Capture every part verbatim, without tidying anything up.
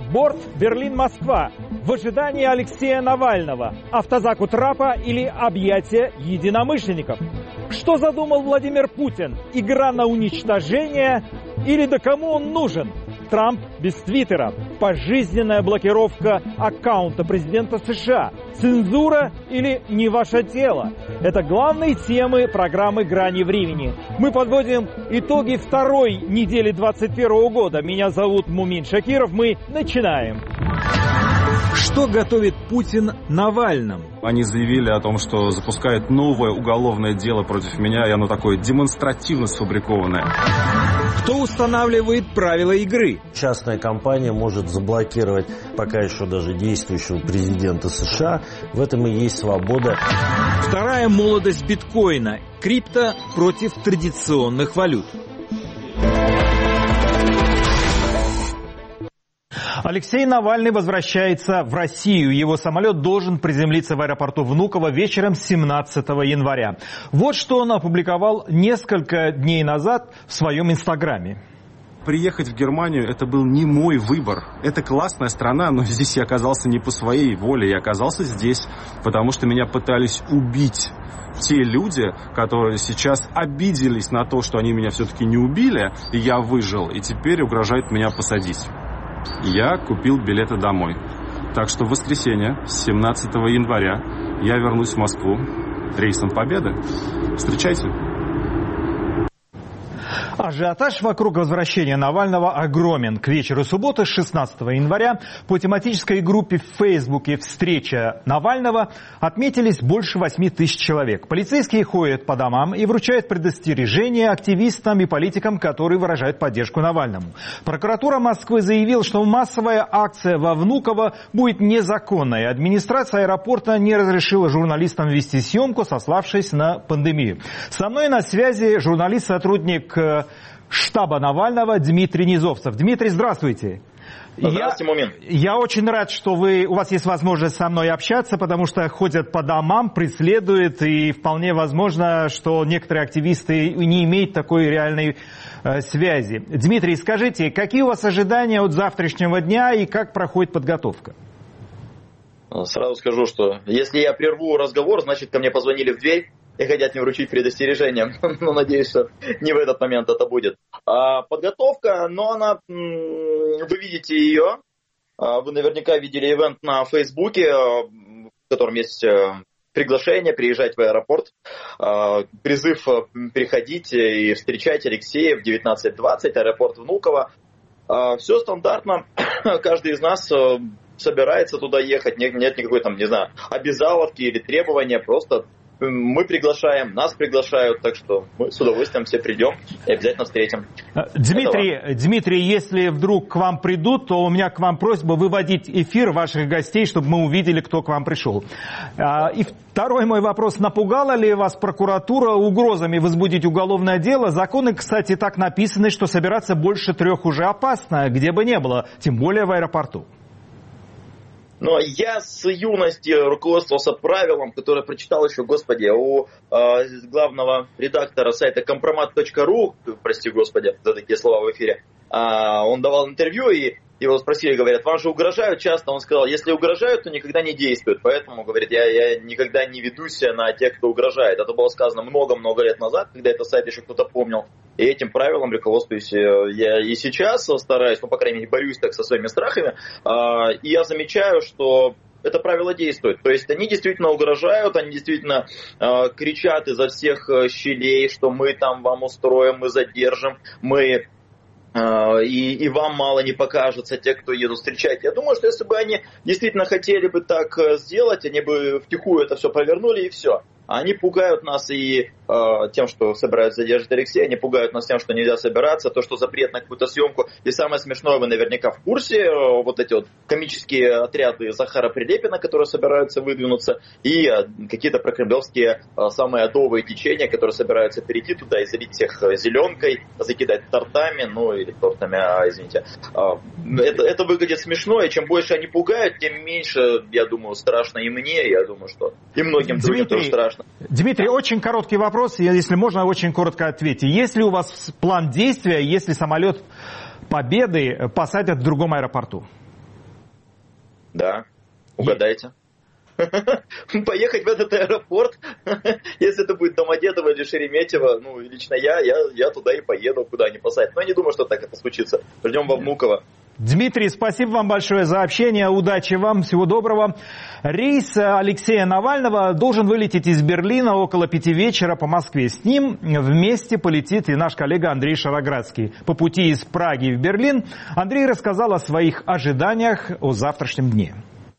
Борт Берлин-Москва. В ожидании Алексея Навального. Автозак у трапа или объятия единомышленников? Что задумал Владимир Путин? Игра на уничтожение? Или да кому он нужен? Трамп без твиттера. Пожизненная блокировка аккаунта президента США. Цензура или не ваше дело? Это главные темы программы «Грани времени». Мы подводим итоги второй недели двадцать первого года. Меня зовут Мумин Шакиров. Мы начинаем. Что готовит Путин Навальному? Они заявили о том, что запускают новое уголовное дело против меня, и оно такое демонстративно сфабрикованное. Кто устанавливает правила игры? Частная компания может заблокировать пока еще даже действующего президента США. В этом и есть свобода. Вторая молодость биткоина. Крипто против традиционных валют. Алексей Навальный возвращается в Россию. Его самолет должен приземлиться в аэропорту Внуково вечером семнадцатого января. Вот что он опубликовал несколько дней назад в своем инстаграме. Приехать в Германию – это был не мой выбор. Это классная страна, но здесь я оказался не по своей воле. Я оказался здесь, потому что меня пытались убить. Те люди, которые сейчас обиделись на то, что они меня все-таки не убили, и я выжил, и теперь угрожают меня посадить. Я купил билеты домой. Так что в воскресенье, семнадцатого января, я вернусь в Москву рейсом Победы. Встречайте. Ажиотаж вокруг возвращения Навального огромен. К вечеру субботы, шестнадцатого января, по тематической группе в Фейсбуке «Встреча Навального» отметились больше восьми тысяч человек. Полицейские ходят по домам и вручают предостережения активистам и политикам, которые выражают поддержку Навальному. Прокуратура Москвы заявила, что массовая акция во Внуково будет незаконной. Администрация аэропорта не разрешила журналистам вести съемку, сославшись на пандемию. Со мной на связи журналист-сотрудник штаба Навального Дмитрий Низовцев. Дмитрий, здравствуйте. Здравствуйте, Мумин. Я, я очень рад, что вы, у вас есть возможность со мной общаться, потому что ходят по домам, преследуют, и вполне возможно, что некоторые активисты не имеют такой реальной э, связи. Дмитрий, скажите, какие у вас ожидания от завтрашнего дня и как проходит подготовка? Сразу скажу, что если я прерву разговор, значит, ко мне позвонили в дверь и хотят мне вручить предостережение. Но надеюсь, что не в этот момент это будет. А подготовка, но она, вы видите ее. Вы наверняка видели ивент на Фейсбуке, в котором есть приглашение приезжать в аэропорт. Призыв приходить и встречать Алексея в девятнадцать двадцать, аэропорт Внуково. Все стандартно. Каждый из нас собирается туда ехать. Нет, нет никакой там, не знаю, обязаловки или требования. Просто мы приглашаем, нас приглашают, так что мы с удовольствием все придем и обязательно встретим. Дмитрий, Дмитрий, если вдруг к вам придут, то у меня к вам просьба выводить эфир ваших гостей, чтобы мы увидели, кто к вам пришел. И второй мой вопрос. Напугала ли вас прокуратура угрозами возбудить уголовное дело? Законы, кстати, так написаны, что собираться больше трех уже опасно, где бы ни было, тем более в аэропорту. Но я с юности руководствовался правилом, которое прочитал еще, господи, у э, главного редактора сайта компромат точка ру, прости господи за такие слова в эфире, э, он давал интервью, и его спросили, говорят, вам же угрожают часто? Он сказал, если угрожают, то никогда не действуют. Поэтому, говорит, я, я никогда не ведусь на тех, кто угрожает. Это было сказано много-много лет назад, когда этот сайт еще кто-то помнил. И этим правилом руководствуюсь я и сейчас стараюсь, ну, по крайней мере, борюсь так со своими страхами. И я замечаю, что это правило действует. То есть они действительно угрожают, они действительно кричат изо всех щелей, что мы там вам устроим, мы задержим, мы... И, и вам мало не покажется, те, кто едут встречать. Я думаю, что если бы они действительно хотели бы так сделать, они бы втихую это все провернули и все. Они пугают нас и э, тем, что собираются задержать Алексея, они пугают нас тем, что нельзя собираться, то, что запрет на какую-то съемку. И самое смешное, вы наверняка в курсе, э, вот эти вот комические отряды Захара Прилепина, которые собираются выдвинуться, и э, какие-то прокремлевские э, самые адовые течения, которые собираются перейти туда и залить всех зеленкой, закидать тортами, ну или тортами, а, извините. Э, это, это выглядит смешно, и чем больше они пугают, тем меньше, я думаю, страшно и мне, я думаю, что и многим другим тоже страшно. Дмитрий, очень короткий вопрос, если можно, очень коротко ответьте. Есть ли у вас план действия, если самолет Победы посадят в другом аэропорту? Да, угадайте. Поехать в этот аэропорт, если это будет Домодедово или Шереметьево, ну, лично я, я, я туда и поеду, куда они посадят. Но я не думаю, что так это случится. Ждем во Внуково. Дмитрий, спасибо вам большое за общение, удачи вам, всего доброго. Рейс Алексея Навального должен вылететь из Берлина около пяти вечера по Москве. С ним вместе полетит и наш коллега Андрей Шароградский. По пути из Праги в Берлин Андрей рассказал о своих ожиданиях о завтрашнем дне.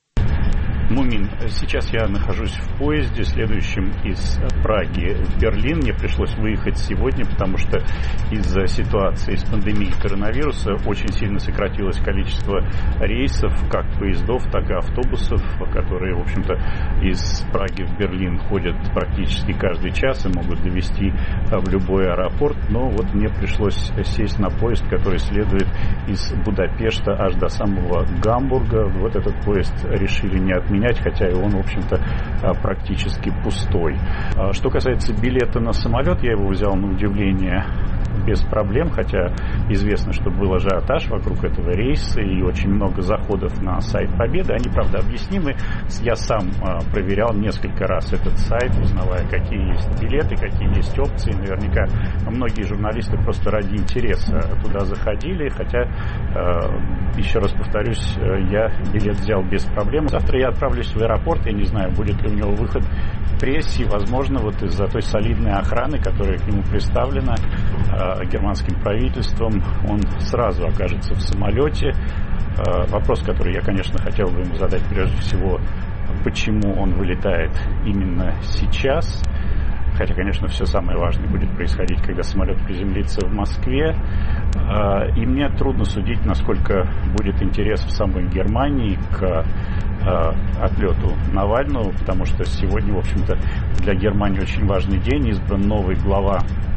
Мумин, сейчас я нахожусь в поезде, следующем из Праги в Берлин. Мне пришлось выехать сегодня, потому что из-за ситуации с пандемией коронавируса очень сильно сократилось количество рейсов, как поездов, так и автобусов, которые, в общем-то, из Праги в Берлин ходят практически каждый час и могут довезти в любой аэропорт. Но вот мне пришлось сесть на поезд, который следует из Будапешта аж до самого Гамбурга. Вот этот поезд решили не отменять, хотя и он, в общем-то, практически пустой. Что касается билета на самолет, я его взял на удивление без проблем, хотя известно, что был ажиотаж вокруг этого рейса и очень много заходов на сайт Победы. Они, правда, объяснимы. Я сам проверял несколько раз этот сайт, узнавая, какие есть билеты, какие есть опции. Наверняка многие журналисты просто ради интереса туда заходили, хотя, еще раз повторюсь, я билет взял без проблем. Завтра я отправлюсь в аэропорт, я не знаю, будет ли у него выход в прессе, возможно, вот из-за той солидной охраны, которая к нему представлена германским правительством, он сразу окажется в самолете. Вопрос, который я, конечно, хотел бы ему задать прежде всего, почему он вылетает именно сейчас. Хотя, конечно, все самое важное будет происходить, когда самолет приземлится в Москве. И мне трудно судить, насколько будет интерес в самой Германии к отлету Навального, потому что сегодня, в общем-то, для Германии очень важный день. Избран новый глава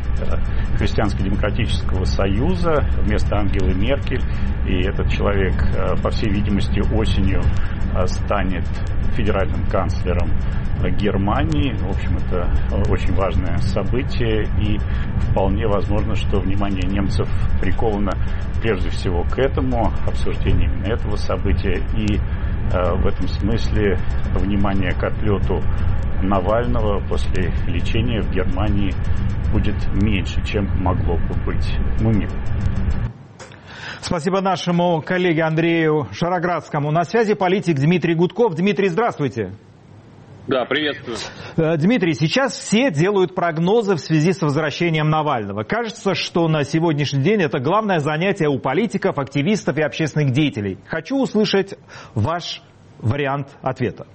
Христианско-демократического союза вместо Ангелы Меркель. И этот человек, по всей видимости, осенью станет федеральным канцлером Германии. В общем, это очень важное событие, и вполне возможно, что внимание немцев приковано прежде всего к этому, обсуждению именно этого события, и э, в этом смысле внимание к отлету Навального после лечения в Германии будет меньше, чем могло бы быть. Мумин. Спасибо нашему коллеге Андрею Шароградскому. На связи политик Дмитрий Гудков. Дмитрий, здравствуйте. Да, приветствую. Дмитрий, сейчас все делают прогнозы в связи с возвращением Навального. Кажется, что на сегодняшний день это главное занятие у политиков, активистов и общественных деятелей. Хочу услышать ваш вариант ответа.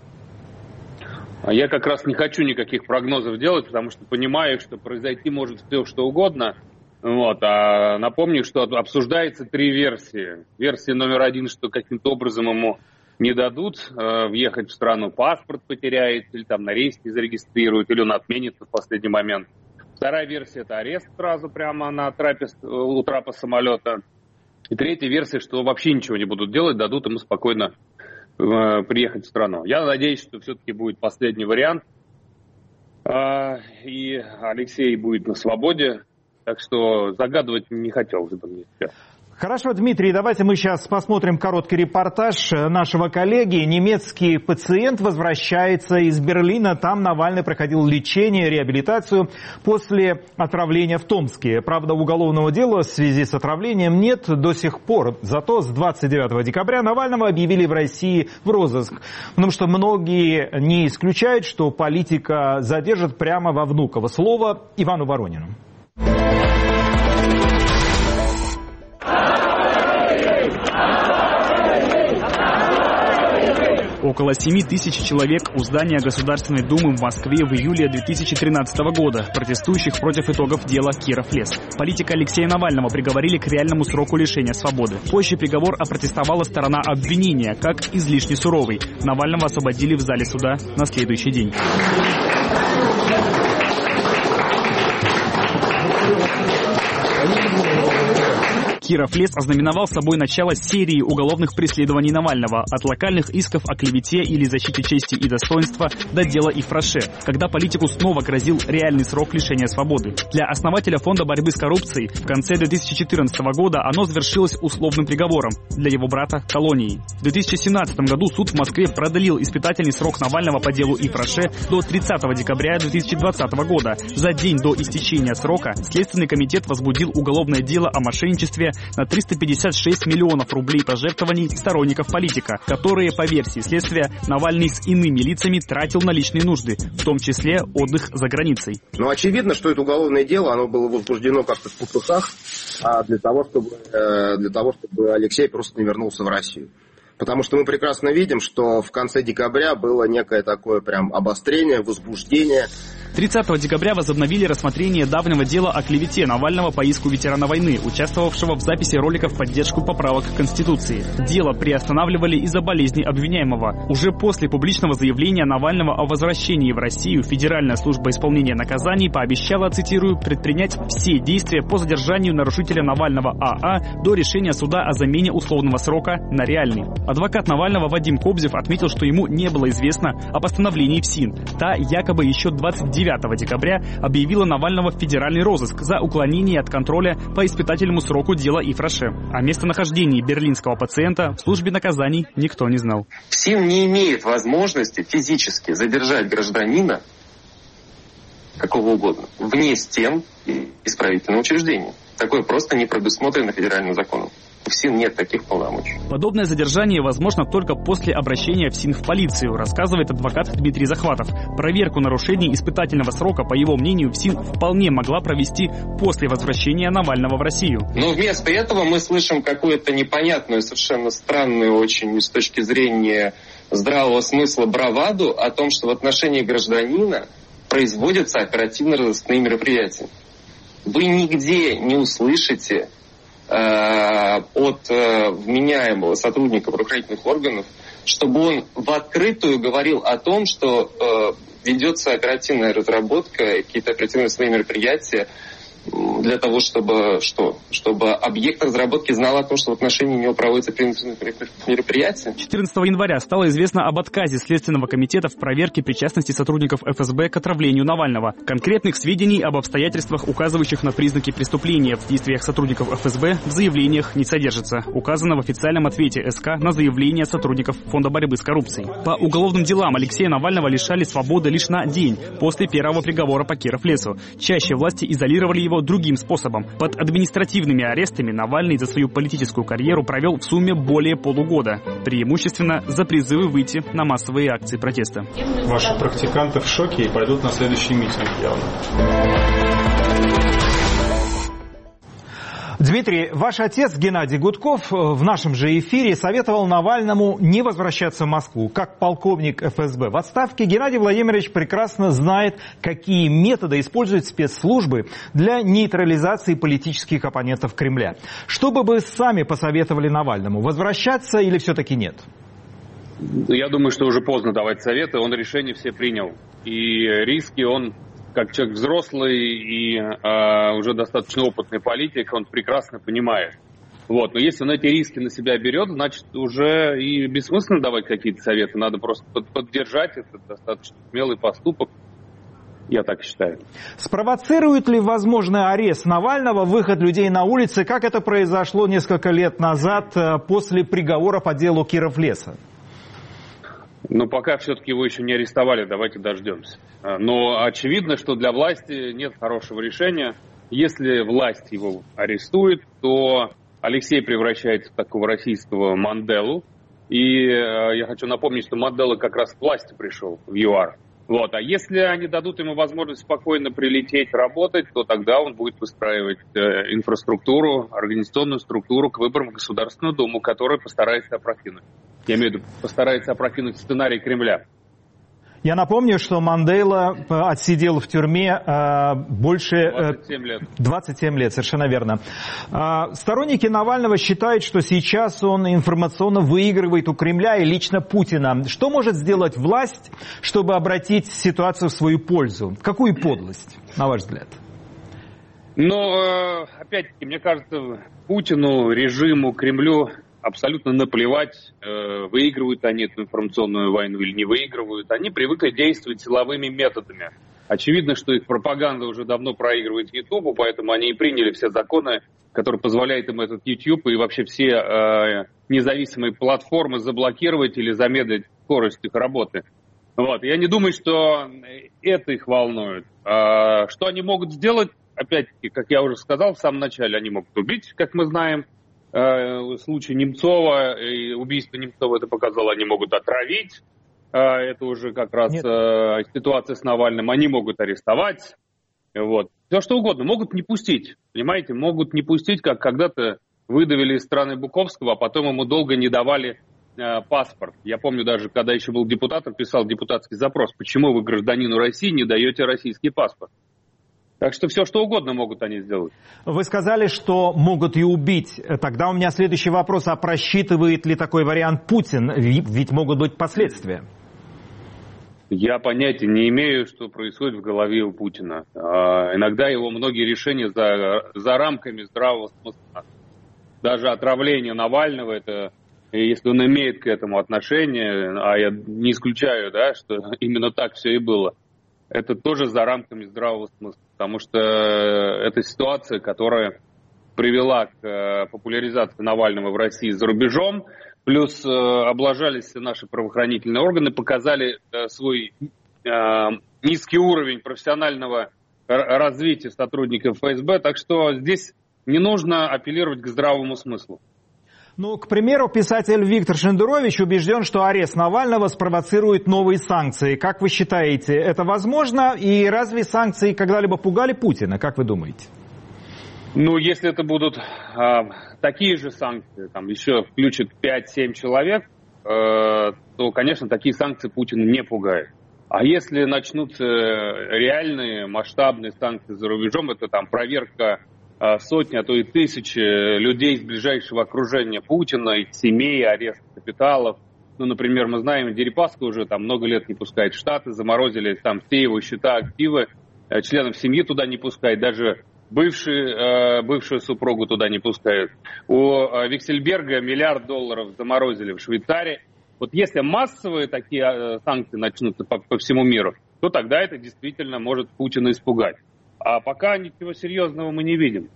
Я как раз не хочу никаких прогнозов делать, потому что понимаю, что произойти может все, что угодно. Вот. А напомню, что обсуждается три версии. Версия номер один, что каким-то образом ему не дадут э, въехать в страну, паспорт потеряет, или там на рейс не зарегистрируют, или он отменится в последний момент. Вторая версия – это арест сразу прямо на трапе, у трапа самолета. И третья версия, что вообще ничего не будут делать, дадут ему спокойно э, приехать в страну. Я надеюсь, что все-таки будет последний вариант, э, и Алексей будет на свободе, так что загадывать не хотел бы мне сейчас. Хорошо, Дмитрий, давайте мы сейчас посмотрим короткий репортаж нашего коллеги. Немецкий пациент возвращается из Берлина. Там Навальный проходил лечение, реабилитацию после отравления в Томске. Правда, уголовного дела в связи с отравлением нет до сих пор. Зато с двадцать девятого декабря Навального объявили в России в розыск. Потому что многие не исключают, что политика задержат прямо во Внуково. Слово Ивану Воронину. Около семи тысяч человек у здания Государственной Думы в Москве в июле две тысячи тринадцатого года, протестующих против итогов дела Киров-Лес. Политика Алексея Навального приговорили к реальному сроку лишения свободы. Позже приговор опротестовала сторона обвинения, как излишне суровый. Навального освободили в зале суда на следующий день. Киров лес ознаменовал собой начало серии уголовных преследований Навального, от локальных исков о клевете или защите чести и достоинства до дела Ифраше, когда политику снова грозил реальный срок лишения свободы. Для основателя фонда борьбы с коррупцией в конце две тысячи четырнадцатого года оно завершилось условным приговором, для его брата – колонией. В две тысячи семнадцатом году суд в Москве продлил испытательный срок Навального по делу Ифраше до тридцатого декабря две тысячи двадцатого года. За день до истечения срока Следственный комитет возбудил уголовное дело о мошенничестве на триста пятьдесят шесть миллионов рублей пожертвований сторонников политика, которые, по версии следствия, Навальный с иными лицами тратил на личные нужды, в том числе отдых за границей. Но очевидно, что это уголовное дело, оно было возбуждено как-то в попыхах, а для того, чтобы, для того, чтобы Алексей просто не вернулся в Россию. Потому что мы прекрасно видим, что в конце декабря было некое такое прям обострение, возбуждение. тридцатого декабря возобновили рассмотрение давнего дела о клевете Навального по иску ветерана войны, участвовавшего в записи ролика в поддержку поправок к Конституции. Дело приостанавливали из-за болезни обвиняемого. Уже после публичного заявления Навального о возвращении в Россию Федеральная служба исполнения наказаний пообещала, цитирую, предпринять все действия по задержанию нарушителя Навального АА до решения суда о замене условного срока на реальный. Адвокат Навального Вадим Кобзев отметил, что ему не было известно о постановлении ФСИН. Та якобы еще двадцать девятого декабря объявила Навального в федеральный розыск за уклонение от контроля по испытательному сроку дела Ифраше. О местонахождении берлинского пациента в службе наказаний никто не знал. ФСИН не имеет возможности физически задержать гражданина какого угодно вне стен исправительного учреждения. Такое просто не предусмотрено федеральным законом. У ФСИН нет таких полномочий. Подобное задержание возможно только после обращения ФСИН в полицию, рассказывает адвокат Дмитрий Захватов. Проверку нарушений испытательного срока, по его мнению, ФСИН вполне могла провести после возвращения Навального в Россию. Но вместо этого мы слышим какую-то непонятную, совершенно странную очень с точки зрения здравого смысла браваду о том, что в отношении гражданина производятся оперативно-розыскные мероприятия. Вы нигде не услышите от э, вменяемого сотрудника правоохранительных органов, чтобы он в открытую говорил о том, что э, ведется оперативная разработка, какие-то оперативные свои мероприятия для того, чтобы что? Чтобы объект разработки знал о том, что в отношении него проводятся мероприятия. четырнадцатого января стало известно об отказе Следственного комитета в проверке причастности сотрудников эф эс бэ к отравлению Навального. Конкретных сведений об обстоятельствах, указывающих на признаки преступления в действиях сотрудников эф эс бэ, в заявлениях не содержится. Указано в официальном ответе эс ка на заявление сотрудников Фонда борьбы с коррупцией. По уголовным делам Алексея Навального лишали свободы лишь на день после первого приговора по Киров лесу. Чаще власти изолировали его другим способом. Под административными арестами Навальный за свою политическую карьеру провел в сумме более полугода. Преимущественно за призывы выйти на массовые акции протеста. Ваши практиканты в шоке и пойдут на следующий митинг явно. Дмитрий, ваш отец Геннадий Гудков в нашем же эфире советовал Навальному не возвращаться в Москву. Как полковник эф эс бэ в отставке, Геннадий Владимирович прекрасно знает, какие методы используют спецслужбы для нейтрализации политических оппонентов Кремля. Что бы вы сами посоветовали Навальному, возвращаться или все-таки нет? Я думаю, что уже поздно давать советы, он решения все принял. И риски он... Как человек взрослый и э, уже достаточно опытный политик, он прекрасно понимает. Вот. Но если он эти риски на себя берет, значит, уже и бессмысленно давать какие-то советы. Надо просто под, поддержать этот достаточно смелый поступок. Я так считаю. Спровоцирует ли возможный арест Навального выход людей на улицы, как это произошло несколько лет назад после приговора по делу Киров леса? Но пока все-таки его еще не арестовали, давайте дождемся. Но очевидно, что для власти нет хорошего решения. Если власть его арестует, то Алексей превращается в такого российского Манделу. И я хочу напомнить, что Мандела как раз к власти пришел в ЮАР. Вот. А если они дадут ему возможность спокойно прилететь, работать, то тогда он будет выстраивать э, инфраструктуру, организационную структуру к выборам в Государственную Думу, которая постарается опрокинуть. Я имею в виду, постарается опрокинуть сценарий Кремля. Я напомню, что Мандела отсидел в тюрьме э, больше... Э, двадцать семь лет. двадцать семь лет, совершенно верно. Э, сторонники Навального считают, что сейчас он информационно выигрывает у Кремля и лично Путина. Что может сделать власть, чтобы обратить ситуацию в свою пользу? Какую подлость, на ваш взгляд? Но, опять-таки, мне кажется, Путину, режиму, Кремлю абсолютно наплевать, выигрывают они эту информационную войну или не выигрывают. Они привыкли действовать силовыми методами. Очевидно, что их пропаганда уже давно проигрывает Ютубу, поэтому они и приняли все законы, которые позволяют им этот YouTube и вообще все э, независимые платформы заблокировать или замедлить скорость их работы. Вот. Я не думаю, что это их волнует. А что они могут сделать? Опять-таки, как я уже сказал в самом начале, они могут убить, как мы знаем. В случае Немцова, и убийство Немцова это показало, они могут отравить. Это уже как раз Нет. ситуация с Навальным. Они могут арестовать. Вот. Все что угодно. Могут не пустить. Понимаете? Могут не пустить, как когда-то выдавили из страны Буковского, а потом ему долго не давали э, паспорт. Я помню даже, когда еще был депутатом, писал депутатский запрос. Почему вы гражданину России не даете российский паспорт? Так что все что угодно могут они сделать. Вы сказали, что могут и убить. Тогда у меня следующий вопрос. А просчитывает ли такой вариант Путин? Ведь могут быть последствия. Я понятия не имею, что происходит в голове у Путина. А, иногда его многие решения за, за рамками здравого смысла. Даже отравление Навального, это, если он имеет к этому отношение, а я не исключаю, да, что именно так все и было, это тоже за рамками здравого смысла. Потому что это ситуация, которая привела к популяризации Навального в России за рубежом. Плюс э, облажались наши правоохранительные органы, показали э, свой э, низкий уровень профессионального развития сотрудников эф эс бэ. Так что здесь не нужно апеллировать к здравому смыслу. Ну, к примеру, писатель Виктор Шендерович убежден, что арест Навального спровоцирует новые санкции. Как вы считаете, это возможно? И разве санкции когда-либо пугали Путина? Как вы думаете? Ну, если это будут э, такие же санкции, там еще включат пять-семь человек, э, то, конечно, такие санкции Путина не пугают. А если начнутся реальные масштабные санкции за рубежом, это там проверка э, сотни, а то и тысячи людей из ближайшего окружения Путина, их семей, арест капиталов. Ну, например, мы знаем, Дерипаска уже там много лет не пускает в Штаты, заморозили там все его счета, активы, э, членов семьи туда не пускают, даже Бывший, э, бывшую супругу туда не пускают. У э, Виксельберга миллиард долларов заморозили в Швейцарии. Вот если массовые такие э, санкции начнутся по, по всему миру, то тогда это действительно может Путина испугать. А пока ничего серьезного мы не видим.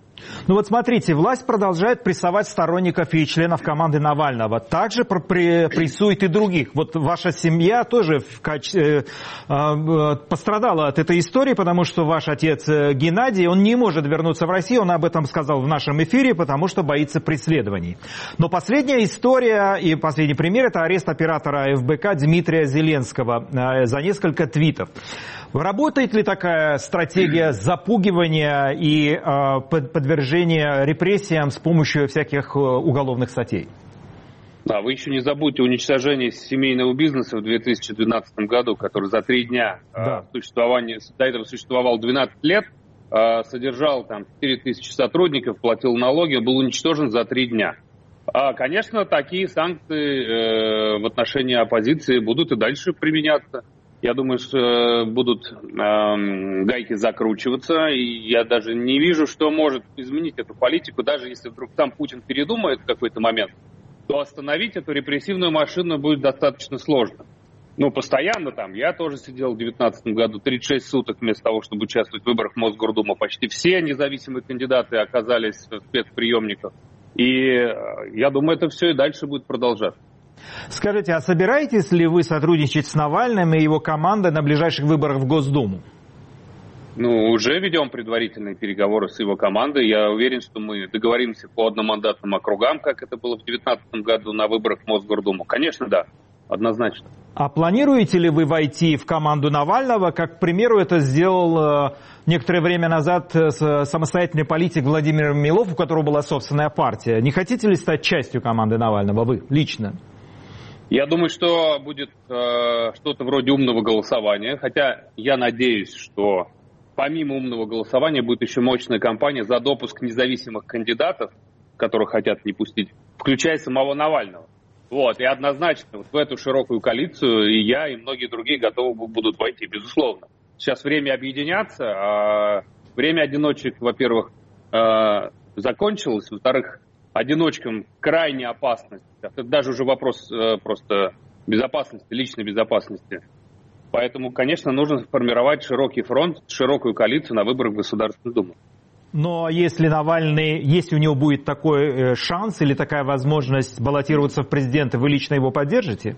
Ну вот смотрите, власть продолжает прессовать сторонников и членов команды Навального. Также прессует и других. Вот ваша семья тоже в каче... э, э, пострадала от этой истории, потому что ваш отец Геннадий, он не может вернуться в Россию, он об этом сказал в нашем эфире, потому что боится преследований. Но последняя история и последний пример — это арест оператора эф бэ ка Дмитрия Зеленского э, за несколько твитов. Работает ли такая стратегия запугивания и э, подвержения репрессиям с помощью всяких уголовных статей? Да, вы еще не забудьте уничтожение семейного бизнеса в две тысячи двенадцатом году, который за три дня да. э, существования, до этого существовал двенадцать лет, э, содержал там четыре тысячи сотрудников, платил налоги, был уничтожен за три дня. А, конечно, такие санкции э, в отношении оппозиции будут и дальше применяться. Я думаю, что будут э, гайки закручиваться, и я даже не вижу, что может изменить эту политику. Даже если вдруг сам Путин передумает в какой-то момент, то остановить эту репрессивную машину будет достаточно сложно. Ну, постоянно там, я тоже сидел в две тысячи девятнадцатом году тридцать шесть суток вместо того, чтобы участвовать в выборах в Мосгордуму. Почти все независимые кандидаты оказались в спецприемниках. И я думаю, это все и дальше будет продолжаться. Скажите, а собираетесь ли вы сотрудничать с Навальным и его командой на ближайших выборах в Госдуму? Ну, уже ведем предварительные переговоры с его командой. Я уверен, что мы договоримся по одномандатным округам, как это было в две тысячи девятнадцатом году на выборах в Мосгордуму. Конечно, да, однозначно. А планируете ли вы войти в команду Навального, как, к примеру, это сделал э, некоторое время назад э, самостоятельный политик Владимир Милов, у которого была собственная партия? Не хотите ли стать частью команды Навального вы лично? Я думаю, что будет э, что-то вроде умного голосования, хотя я надеюсь, что помимо умного голосования будет еще мощная кампания за допуск независимых кандидатов, которых хотят не пустить, включая самого Навального. Вот, и однозначно вот в эту широкую коалицию и я, и многие другие готовы будут войти, безусловно. Сейчас время объединяться, а время одиночек, во-первых, э, закончилось, во-вторых, одиночкам крайне опасность. Это даже уже вопрос э, просто безопасности, личной безопасности. Поэтому, конечно, нужно формировать широкий фронт, широкую коалицию на выборах в Государственную Думу. Но если Навальный, если у него будет такой шанс или такая возможность баллотироваться в президенты, вы лично его поддержите?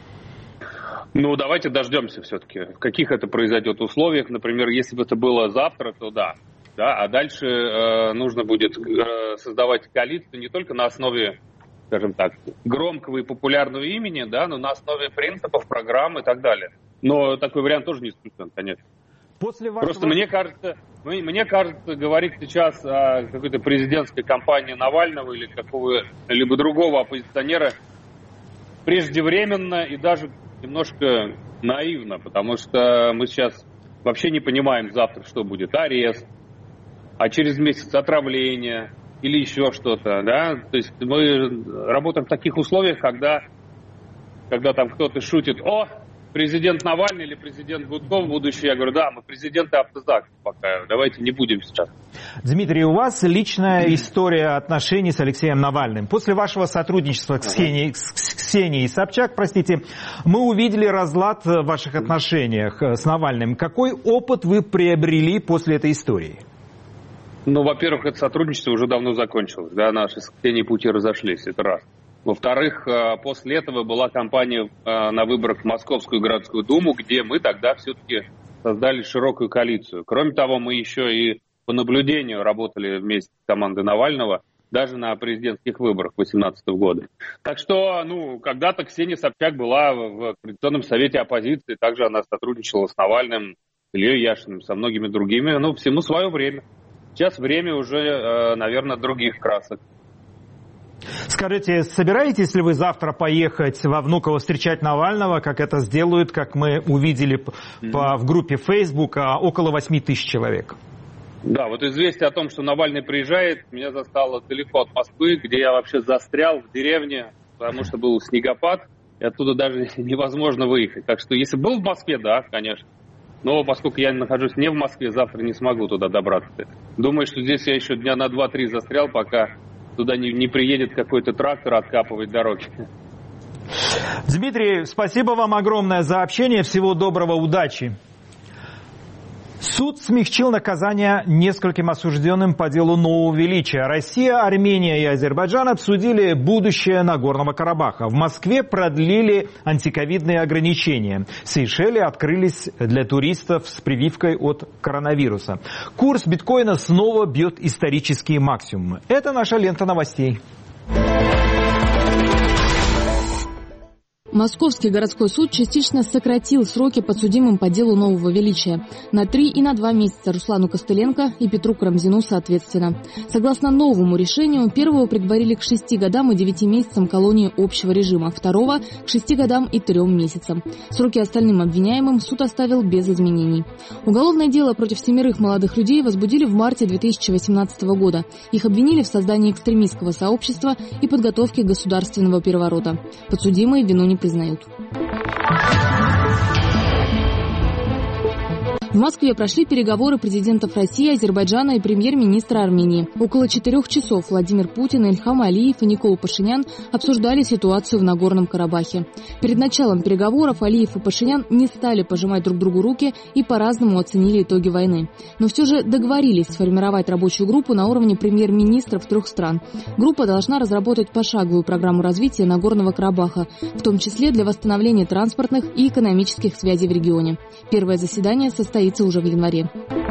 Ну, давайте дождемся все-таки. В каких это произойдет условиях? Например, если бы это было завтра, то да. да а дальше э, нужно будет э, создавать коалицию не только на основе, скажем так, громкого и популярного имени, да, но на основе принципов, программ и так далее. Но такой вариант тоже не исключен, конечно. После вашего... Просто мне кажется, мне кажется, говорить сейчас о какой-то президентской кампании Навального или какого-либо другого оппозиционера преждевременно и даже немножко наивно, потому что мы сейчас вообще не понимаем завтра, что будет. Арест, а через месяц отравление или еще что-то, да. То есть мы работаем в таких условиях, когда, когда там кто-то шутит: о, президент Навальный или президент Гудков будущий. Я говорю, да, мы президенты автозак пока, давайте не будем сейчас. Дмитрий, у вас личная история отношений с Алексеем Навальным. После вашего сотрудничества с Ксенией, с Ксенией Собчак, простите, мы увидели разлад в ваших отношениях с Навальным. Какой опыт вы приобрели после этой истории? Ну, во-первых, это сотрудничество уже давно закончилось, да, наши с Ксенией пути разошлись, это раз. Во-вторых, после этого была кампания на выборах в Московскую городскую думу, где мы тогда все-таки создали широкую коалицию. Кроме того, мы еще и по наблюдению работали вместе с командой Навального, даже на президентских выборах две тысячи восемнадцатого года. Так что, ну, когда-то Ксения Собчак была в Координационном совете оппозиции, также она сотрудничала с Навальным, Ильей Яшиным, со многими другими. Ну, всему свое время. Сейчас время уже, наверное, других красок. Скажите, собираетесь ли вы завтра поехать во Внуково встречать Навального, как это сделают, как мы увидели mm-hmm. по, в группе Facebook, около восемь тысяч человек? Да, вот известие о том, что Навальный приезжает, меня застало далеко от Москвы, где я вообще застрял в деревне, потому что был снегопад, и оттуда даже невозможно выехать. Так что если был в Москве, да, конечно. Но поскольку я нахожусь не в Москве, завтра не смогу туда добраться. Думаю, что здесь я еще дня на два-три застрял, пока туда не, не приедет какой-то трактор откапывать дороги. Дмитрий, спасибо вам огромное за общение. Всего доброго, удачи. Суд смягчил наказание нескольким осужденным по делу нового величия. Россия, Армения и Азербайджан обсудили будущее Нагорного Карабаха. В Москве продлили антиковидные ограничения. Сейшели открылись для туристов с прививкой от коронавируса. Курс биткоина снова бьет исторические максимумы. Это наша лента новостей. Московский городской суд частично сократил сроки подсудимым по делу нового величия. На три и на два месяца Руслану Костыленко и Петру Карамзину соответственно. Согласно новому решению, первого приговорили к шести годам и девяти месяцам колонии общего режима, второго – к шести годам и трем месяцам. Сроки остальным обвиняемым суд оставил без изменений. Уголовное дело против семерых молодых людей возбудили в марте две тысячи восемнадцатого года. Их обвинили в создании экстремистского сообщества и подготовке государственного переворота. Подсудимые вину не признают. В Москве прошли переговоры президентов России, Азербайджана и премьер-министра Армении. Около четырех часов Владимир Путин, Ильхам Алиев и Никол Пашинян обсуждали ситуацию в Нагорном Карабахе. Перед началом переговоров Алиев и Пашинян не стали пожимать друг другу руки и по-разному оценили итоги войны. Но все же договорились сформировать рабочую группу на уровне премьер-министров трех стран. Группа должна разработать пошаговую программу развития Нагорного Карабаха, в том числе для восстановления транспортных и экономических связей в регионе. Первое заседание состоится уже в январе.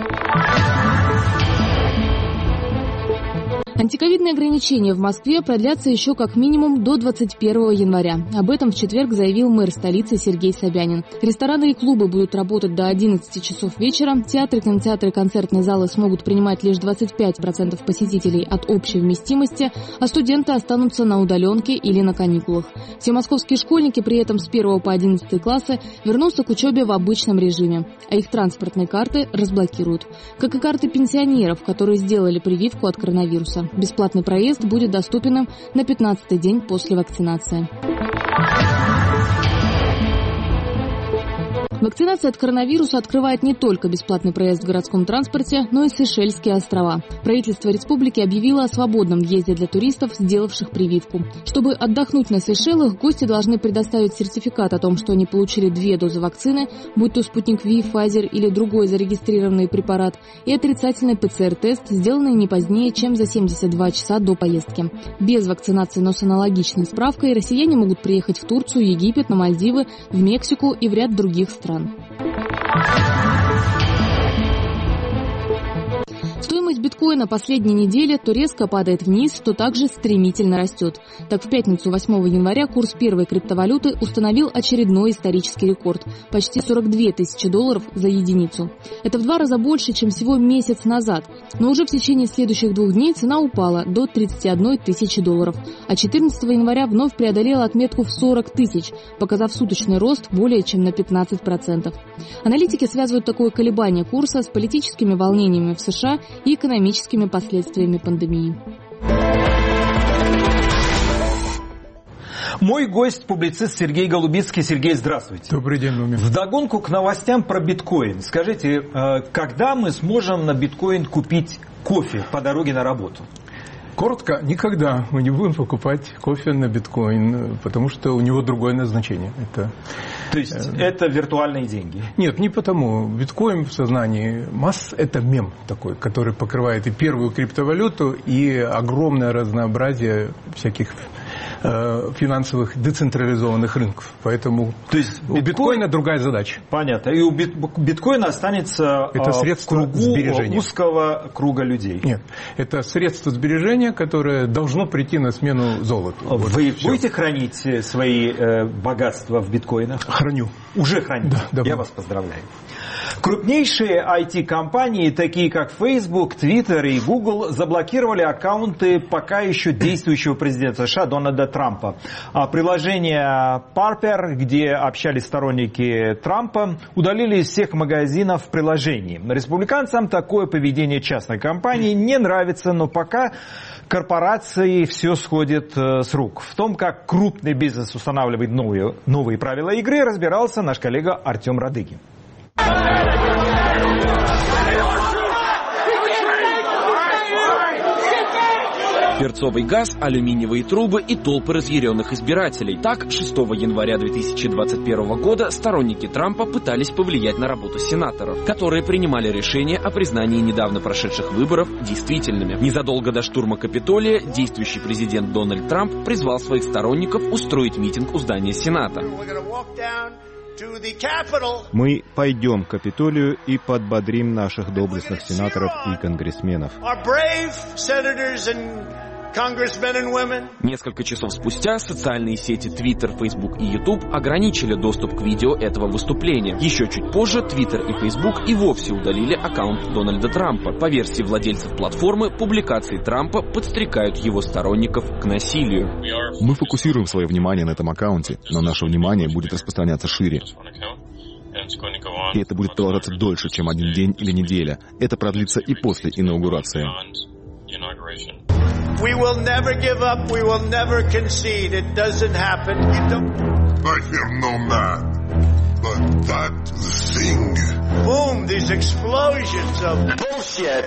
Антиковидные ограничения в Москве продлятся еще как минимум до двадцать первого января. Об этом в четверг заявил мэр столицы Сергей Собянин. Рестораны и клубы будут работать до одиннадцати часов вечера. Театры, кинотеатры и концертные залы смогут принимать лишь двадцать пять процентов посетителей от общей вместимости, а студенты останутся на удаленке или на каникулах. Все московские школьники при этом с первого по одиннадцатый классы вернутся к учебе в обычном режиме, а их транспортные карты разблокируют. Как и карты пенсионеров, которые сделали прививку от коронавируса. Бесплатный проезд будет доступен на пятнадцатый день после вакцинации. Вакцинация от коронавируса открывает не только бесплатный проезд в городском транспорте, но и Сейшельские острова. Правительство республики объявило о свободном въезде для туристов, сделавших прививку. Чтобы отдохнуть на Сейшелах, гости должны предоставить сертификат о том, что они получили две дозы вакцины, будь то спутник Ви, Pfizer или другой зарегистрированный препарат, и отрицательный ПЦР-тест, сделанный не позднее, чем за семьдесят два часа до поездки. Без вакцинации, но с аналогичной справкой, россияне могут приехать в Турцию, Египет, на Мальдивы, в Мексику и в ряд других стран. Стоимость биткоина последней недели то резко падает вниз, то также стремительно растет. Так, в пятницу восьмого января курс первой криптовалюты установил очередной исторический рекорд – почти сорок две тысячи долларов за единицу. Это в два раза больше, чем всего месяц назад. Но уже в течение следующих двух дней цена упала до тридцати одной тысячи долларов. А четырнадцатого января вновь преодолела отметку в сорок тысяч, показав суточный рост более чем на пятнадцать процентов. Аналитики связывают такое колебание курса с политическими волнениями в США и экономическими последствиями пандемии. Мой гость – публицист Сергей Голубицкий. Сергей, здравствуйте. Добрый день, Нуми. Вдогонку к новостям про биткоин. Скажите, когда мы сможем на биткоин купить кофе по дороге на работу? Коротко, никогда мы не будем покупать кофе на биткоин, потому что у него другое назначение. Это, То есть э, это виртуальные деньги? Нет, не потому. Биткоин в сознании масс – это мем такой, который покрывает и первую криптовалюту, и огромное разнообразие всяких финансовых децентрализованных рынков. Поэтому То есть у биткоин... биткоина другая задача. Понятно. И у биткоина останется это в кругу сбережения. Узкого круга людей. Нет. Это средство сбережения, которое должно прийти на смену золоту. Вы вот будете хранить свои э, богатства в биткоинах? Храню. Уже храните? Да, Я вас поздравляю. Крупнейшие ай ти-компании, такие как Facebook, Twitter и Google, заблокировали аккаунты пока еще действующего президента США Дональда Трампа. Приложение Parler, где общались сторонники Трампа, удалили из всех магазинов приложений. Республиканцам такое поведение частной компании не нравится, но пока корпорации все сходит с рук. В том, как крупный бизнес устанавливает новые, новые правила игры, разбирался наш коллега Артем Радыгин. Перцовый газ, алюминиевые трубы и толпы разъяренных избирателей. Так, шестого января две тысячи двадцать первого года сторонники Трампа пытались повлиять на работу сенаторов, которые принимали решение о признании недавно прошедших выборов действительными. Незадолго до штурма Капитолия действующий президент Дональд Трамп призвал своих сторонников устроить митинг у здания Сената. Мы пойдем к Капитолию и подбодрим наших доблестных сенаторов и конгрессменов. Несколько часов спустя социальные сети Twitter, Facebook и YouTube ограничили доступ к видео этого выступления. Еще чуть позже Twitter и Facebook и вовсе удалили аккаунт Дональда Трампа. По версии владельцев платформы, публикации Трампа подстрекают его сторонников к насилию. Мы фокусируем свое внимание на этом аккаунте, но наше внимание будет распространяться шире. И это будет продолжаться дольше, чем один день или неделя. Это продлится и после инаугурации. We will never give up. We will never concede. It doesn't happen. You don't... I fear no man, but that thing. Boom! These explosions of bullshit.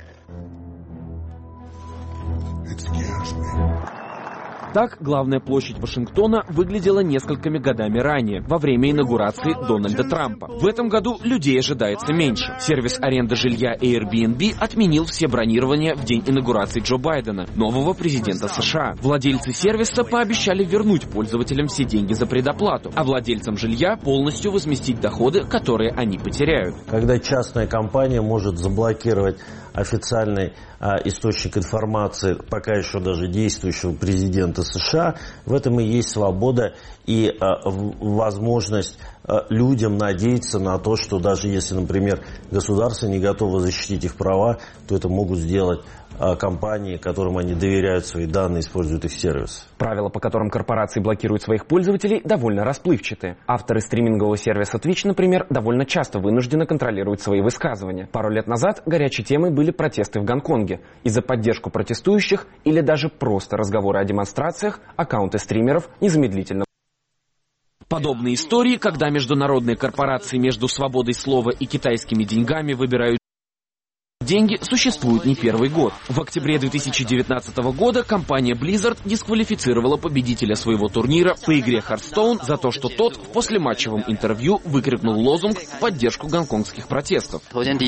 It scares me. Так, главная площадь Вашингтона выглядела несколькими годами ранее, во время инаугурации Дональда Трампа. В этом году людей ожидается меньше. Сервис аренды жилья Airbnb отменил все бронирования в день инаугурации Джо Байдена, нового президента США. Владельцы сервиса пообещали вернуть пользователям все деньги за предоплату, а владельцам жилья полностью возместить доходы, которые они потеряют. Когда частная компания может заблокировать официальный а, источник информации, пока еще даже действующего президента США, в этом и есть свобода и а, возможность а, людям надеяться на то, что даже если, например, государство не готово защитить их права, то это могут сделать а, компании, которым они доверяют свои данные, используют их сервис. Правила, по которым корпорации блокируют своих пользователей, довольно расплывчатые. Авторы стримингового сервиса Twitch, например, довольно часто вынуждены контролировать свои высказывания. Пару лет назад горячей темой были протесты в Гонконге. И за поддержку протестующих или даже просто разговоры о демонстрациях аккаунты стримеров незамедлительно. Подобные истории, когда международные корпорации между свободой слова и китайскими деньгами выбирают деньги, существуют не первый год. В октябре две тысячи девятнадцатого года компания Blizzard дисквалифицировала победителя своего турнира по игре Hearthstone за то, что тот в послематчевом интервью выкрикнул лозунг в поддержку гонконгских протестов.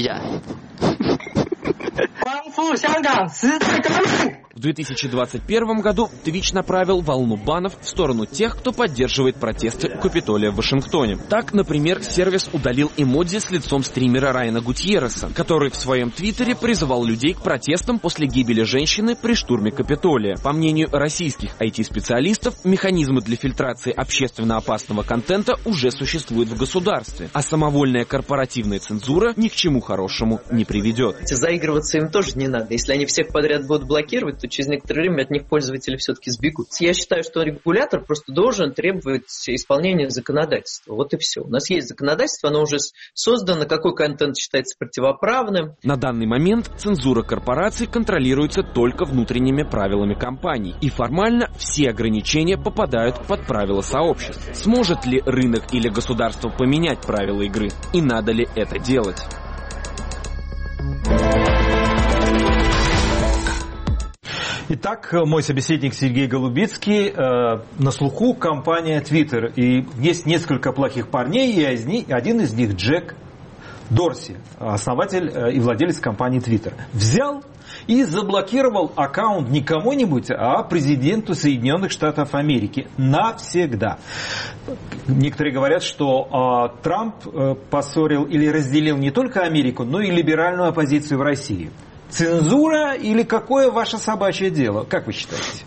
В две тысячи двадцать первом году Twitch направил волну банов в сторону тех, кто поддерживает протесты у Капитолия в Вашингтоне. Так, например, сервис удалил эмодзи с лицом стримера Райана Гутьерреса, который в своем твиттере призывал людей к протестам после гибели женщины при штурме Капитолия. По мнению российских ай ти-специалистов, механизмы для фильтрации общественно опасного контента уже существуют в государстве, а самовольная корпоративная цензура ни к чему хорошему не приведет. Заигрываться им тоже не надо. Если они всех подряд будут блокировать, то через некоторое время от них пользователи все-таки сбегут. Я считаю, что регулятор просто должен требовать исполнения законодательства. Вот и все. У нас есть законодательство, оно уже создано, какой контент считается противоправным. На данный момент цензура корпораций контролируется только внутренними правилами компаний. И формально все ограничения попадают под правила сообществ. Сможет ли рынок или государство поменять правила игры? И надо ли это делать? Итак, мой собеседник Сергей Голубицкий, э, на слуху компания Twitter. И есть несколько плохих парней, и один из них Джек Дорси, основатель э, и владелец компании Twitter. Взял и заблокировал аккаунт не кому-нибудь, а президенту Соединенных Штатов Америки навсегда. Некоторые говорят, что э, Трамп э, поссорил или разделил не только Америку, но и либеральную оппозицию в России. Цензура или какое ваше собачье дело? Как вы считаете?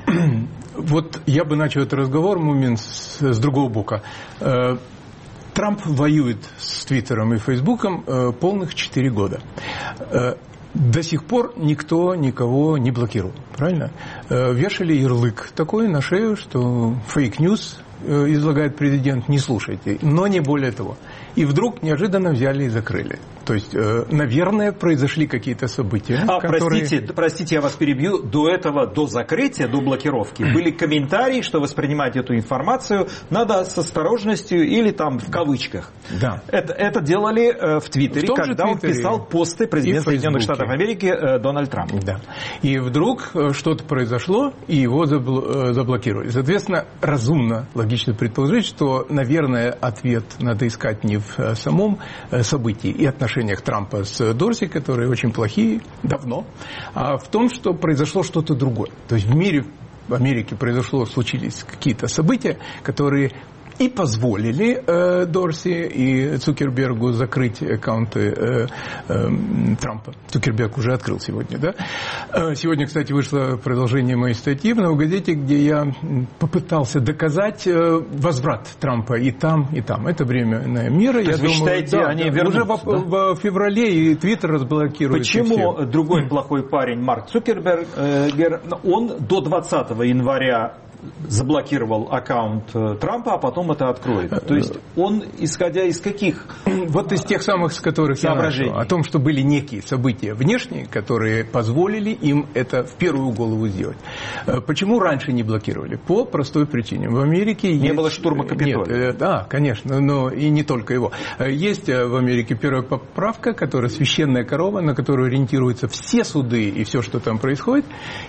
Вот я бы начал этот разговор, Мумин, с, с другого бока. Э, Трамп воюет с Твиттером и Фейсбуком э, полных четыре года. Э, До сих пор никто никого не блокировал, правильно? Э, вешали ярлык такой на шею, что фейк-ньюс э, излагает президент, не слушайте, но не более того. И вдруг неожиданно взяли и закрыли. То есть, э, наверное, произошли какие-то события. А, которые... простите, простите, я вас перебью. До этого, до закрытия, до блокировки, были комментарии, что воспринимать эту информацию надо с осторожностью или там в кавычках. Да. Это, это делали э, в Твиттере, в когда он писал посты президента Соединенных Штатов Америки э, Дональд Трамп. Да. И вдруг что-то произошло, и его забл- заблокировали. Соответственно, разумно, логично предположить, что, наверное, ответ надо искать не в самом событии и отношениях Трампа с Дорси, которые очень плохие давно, а в том, что произошло что-то другое. То есть в мире, в Америке произошло, случились какие-то события, которые и позволили э, Дорси и Цукербергу закрыть аккаунты э, э, Трампа. Цукерберг уже открыл сегодня, да? Э, сегодня, кстати, вышло продолжение моей статьи в «Новой газете», где я попытался доказать э, возврат Трампа и там, и там. Это временная мера. То я вы думаю, считаете, да, они да, вернутся, уже в, да? в феврале и Твиттер разблокирует. Почему другой плохой парень Марк Цукерберг, э, он до двадцатого января заблокировал аккаунт Трампа, а потом это откроет? То есть он, исходя из каких вот из тех самых, с которых я начал, о том, что были некие события внешние, которые позволили им это в первую голову сделать. Почему раньше не блокировали? По простой причине. В Америке не есть... было штурма Капитолия. Нет, да, конечно, но и не только его. Есть в Америке первая поправка, которая священная корова, на которую ориентируются все суды и все, что там происходит.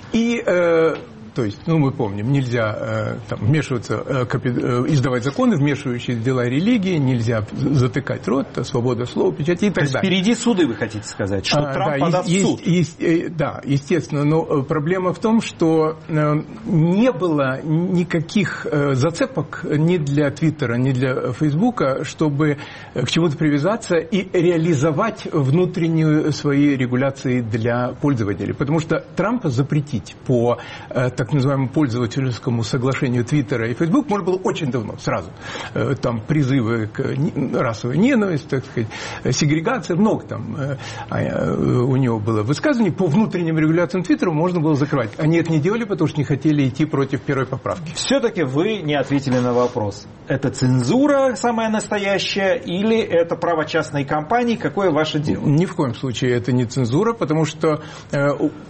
И то есть, ну, мы помним, нельзя э, там, вмешиваться, э, капи, э, издавать законы, вмешивающие в дела религии, нельзя затыкать рот, свобода слова, печати и так далее. То есть впереди суды, вы хотите сказать, что а, Трамп да, подаст есть, в суд? Есть, есть, да, естественно, но проблема в том, что э, не было никаких э, зацепок ни для Твиттера, ни для Фейсбука, чтобы к чему-то привязаться и реализовать внутреннюю свои регуляции для пользователей. Потому что Трампа запретить по э, так называемому пользовательскому соглашению Твиттера и Фейсбук можно было очень давно, сразу. Там призывы к расовой ненависти, так сказать, сегрегация, много там у него было высказываний. По внутренним регуляциям Твиттера можно было закрывать. Они это не делали, потому что не хотели идти против первой поправки. Все-таки вы не ответили на вопрос. Это цензура самая настоящая или это право частной компании? Какое ваше дело? Ни в коем случае это не цензура, потому что э, вот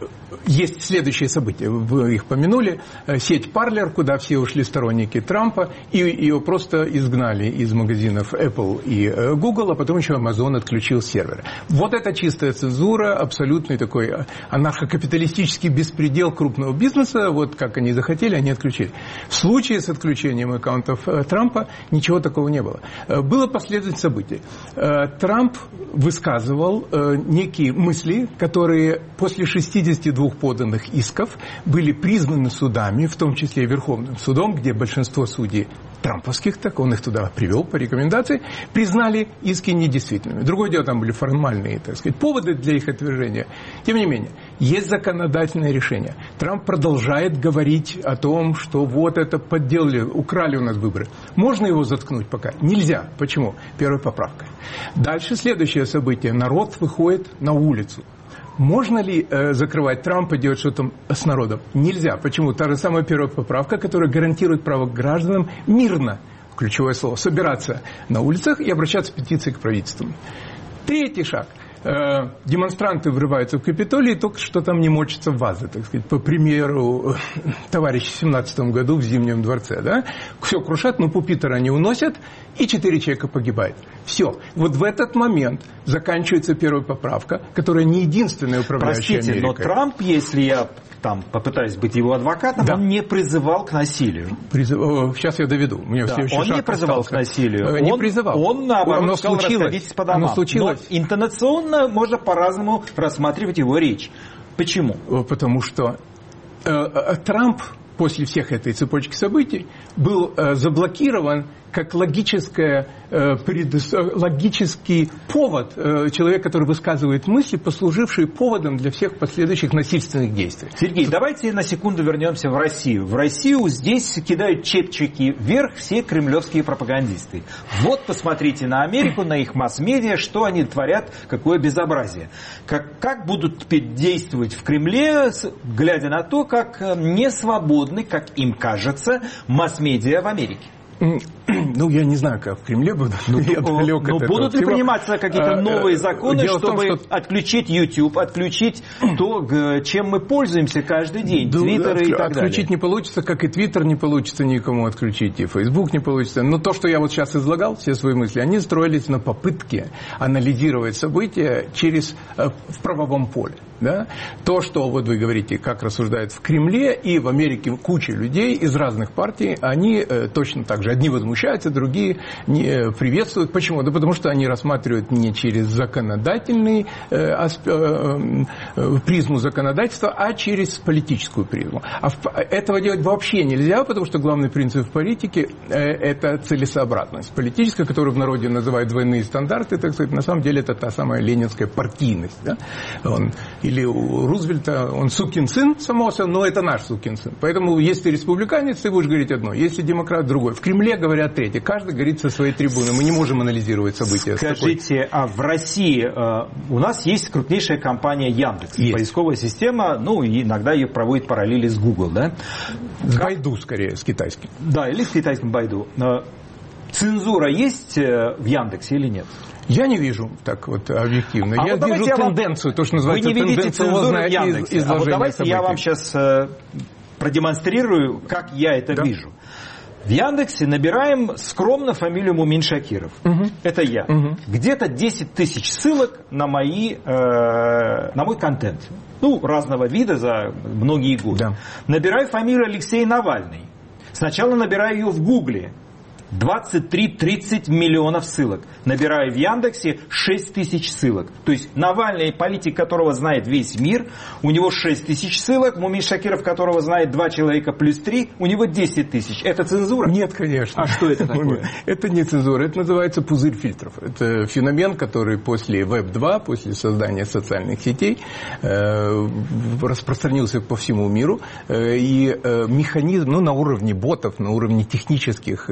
есть следующие события. Вы их помянули. Сеть Parler, куда все ушли сторонники Трампа, и ее просто изгнали из магазинов Apple и Google, а потом еще Amazon отключил серверы. Вот это чистая цензура, абсолютный такой анархокапиталистический беспредел крупного бизнеса. Вот как они захотели, они отключили. В случае с отключением аккаунтов Трампа ничего такого не было. Было последовательность событий. Трамп высказывал некие мысли, которые после шестидесяти двух поданных исков были признаны судами, в том числе и Верховным судом, где большинство судей трамповских, так он их туда привел по рекомендации, признали иски недействительными. Другое дело, там были формальные, так сказать, поводы для их отвержения. Тем не менее, есть законодательное решение. Трамп продолжает говорить о том, что вот это подделали, украли у нас выборы. Можно его заткнуть пока? Нельзя. Почему? Первая поправка. Дальше следующее событие. Народ выходит на улицу. Можно ли э, закрывать Трампа, делать что-то с народом? Нельзя. Почему? Та же самая первая поправка, которая гарантирует право гражданам мирно, ключевое слово, собираться на улицах и обращаться с петицией к правительству. Третий шаг. Э, демонстранты врываются в Капитолий, только что там не мочатся вазы, так сказать, по примеру товарища в семнадцатом году в Зимнем дворце. Да? Все крушат, но пупитер они уносят, и четыре человека погибают. Все. Вот в этот момент заканчивается первая поправка, которая не единственная управляющая Простите, Америкой. но Трамп, если я там попытаюсь быть его адвокатом, да. он не призывал к насилию. Призыв... Сейчас я доведу. У меня да, все еще он не призывал остался. к насилию. Не он, призывал. Он, наоборот, Оно сказал, случилось. расходитесь по домам. Оно случилось. Но интонационно можно по-разному рассматривать его речь. Почему? Потому что э, Трамп после всех этой цепочки событий был э, заблокирован как логическое, э, предыс... логический повод, э, человек, который высказывает мысли, послужившие поводом для всех последующих насильственных действий. Сергей, давайте на секунду вернемся в Россию. В Россию здесь кидают чепчики вверх все кремлевские пропагандисты. Вот посмотрите на Америку, на их масс-медиа, что они творят, какое безобразие. Как, как будут теперь действовать в Кремле, глядя на то, как несвободны, как им кажется, масс-медиа в Америке? Ну, я не знаю, как в Кремле будут. Ну, ну, ну будут ли всего. приниматься какие-то новые законы, Дело чтобы том, что... отключить YouTube, отключить то, чем мы пользуемся каждый день, да, Твиттер и так далее? Отключить не получится, как и Твиттер не получится никому отключить, и Фейсбук не получится. Но то, что я вот сейчас излагал, все свои мысли, они строились на попытке анализировать события через, в правовом поле. Да? То, что вот вы говорите, как рассуждают в Кремле и в Америке куча людей из разных партий, они э, точно так же. Одни возмущаются, другие не приветствуют. Почему? Да потому что они рассматривают не через законодательный э, асп, э, э, призму законодательства, а через политическую призму. А в, этого делать вообще нельзя, потому что главный принцип в политике э, это целесообразность. Политическая, которую в народе называют двойные стандарты, так сказать, на самом деле это та самая ленинская партийность. Да? Он, или у Рузвельта, он сукин сын, само собой, но это наш сукин сын. Поэтому, если ты республиканец, ты будешь говорить одно, если демократ, другое. В Кремле говорят третье. Каждый говорит со своей трибуны. Мы не можем анализировать события. Скажите, а в России э, у нас есть крупнейшая компания Яндекс. Есть. Поисковая система, ну, и иногда ее проводит параллели с Google, да? С Байду, скорее, с китайским. Да, или с китайским Байду. Цензура есть в Яндексе или нет? Я не вижу так вот объективно. А я вот вижу тенденцию, вам... то, что называется Вы не видите цензуры в Яндексе. А вот давайте событий. Я вам сейчас э, продемонстрирую, как я это да. вижу. В Яндексе набираем скромно фамилию Мумин Шакиров. Угу. Это я. Угу. Где-то десять тысяч ссылок на, мои, э, на мой контент. Ну, разного вида за многие годы. Да. Набираю фамилию Алексей Навальный. Сначала набираю ее в Гугле. двадцать три - тридцать миллионов ссылок. Набираю в Яндексе шесть тысяч ссылок. То есть Навальный, политик, которого знает весь мир, у него шесть тысяч ссылок. Мумин Шакиров, которого знает два человека плюс три, у него десять тысяч. Это цензура? Нет, конечно. А что это такое? Это не цензура, это называется пузырь фильтров. Это феномен, который после веб два, после создания социальных сетей, распространился по всему миру. И механизм, ну, на уровне ботов, на уровне технических каких-то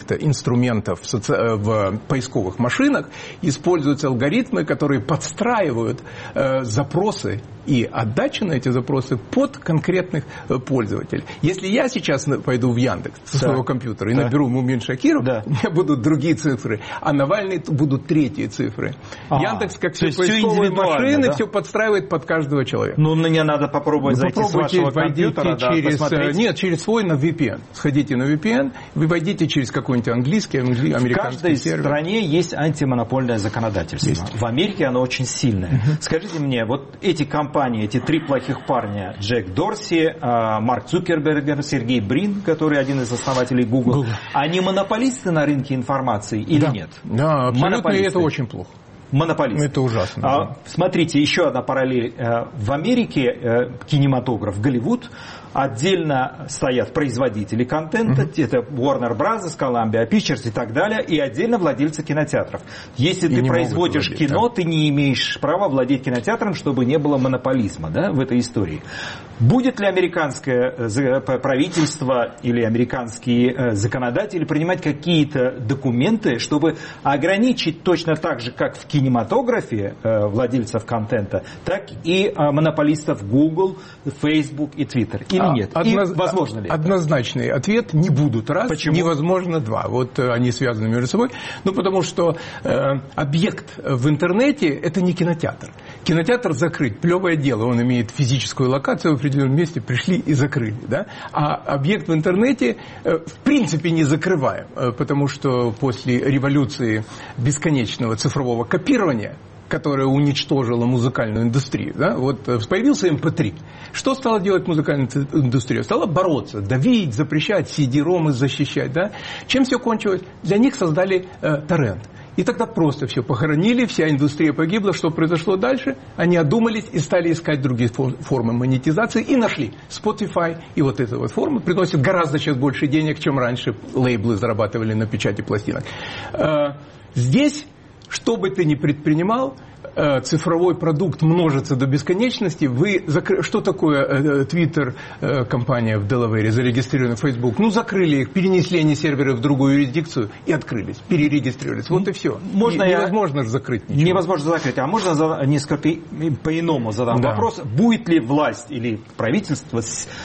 каких-то инструментов в, соци... в поисковых машинах используются алгоритмы, которые подстраивают э, запросы и отдачу на эти запросы под конкретных пользователей. Если я сейчас пойду в Яндекс со да. своего компьютера и да. наберу Мумин Шакиров, да. у меня будут другие цифры, а Навальный будут третьи цифры. А, Яндекс, как все поисковые машины, да? все подстраивает под каждого человека. Ну, мне надо попробовать ну, зайти с вашего компьютера, да, через, посмотреть. Нет, через свой на ви пи эн. Сходите на ви пи эн, вы войдите через какой-нибудь английский, американский сервер. В каждой сервер. стране есть антимонопольное законодательство. Есть. В Америке оно очень сильное. Угу. Скажите мне, вот эти компании, эти три плохих парня, Джек Дорси, Марк Цукерберг, Сергей Брин, который один из основателей Google, Google. Они монополисты на рынке информации или да. нет? Да, абсолютно, и это очень плохо. Монополисты. Это ужасно. А, да. Смотрите, еще одна параллель. В Америке кинематограф, Голливуд, отдельно стоят производители контента, mm-hmm. это Warner Bros, Columbia Pictures и так далее, и отдельно владельцы кинотеатров. Если и ты производишь владеть, кино, да. ты не имеешь права владеть кинотеатром, чтобы не было монополизма, да, в этой истории. Будет ли американское правительство или американские законодатели принимать какие-то документы, чтобы ограничить точно так же, как в кинематографе владельцев контента, так и монополистов Google, Facebook и Twitter? Или а, нет? Одноз... И возможно ли это? Однозначный ответ: не будут. Раз, Почему? Невозможно. Два. Вот они связаны между собой. Ну, потому что э, объект в интернете — это не кинотеатр. Кинотеатр закрыть — плевое дело. Он имеет физическую локацию в определенном месте, пришли и закрыли. Да? А объект в интернете э, в принципе не закрываем, э, потому что после революции бесконечного цифрового копирования, которая уничтожила музыкальную индустрию. Да? Вот появился эм пэ три. Что стала делать музыкальная индустрия? Стала бороться, давить, запрещать, си ди-ромы защищать. Да? Чем все кончилось? Для них создали э, торрент. И тогда просто все похоронили, вся индустрия погибла. Что произошло дальше? Они одумались и стали искать другие формы монетизации и нашли. Spotify и вот эта вот форма приносит гораздо сейчас больше денег, чем раньше лейблы зарабатывали на печати пластинок. Э, здесь, что бы ты ни предпринимал, цифровой продукт множится до бесконечности. Вы закры... Что такое Twitter, компания в Делавере, зарегистрирована в Facebook? Ну, закрыли их, перенесли они серверы в другую юрисдикцию и открылись, перерегистрировались. Вот и все. Можно и, я... Невозможно же закрыть ничего. Невозможно закрыть. А можно за... несколько по-иному задам да. вопрос. Будет ли власть или правительство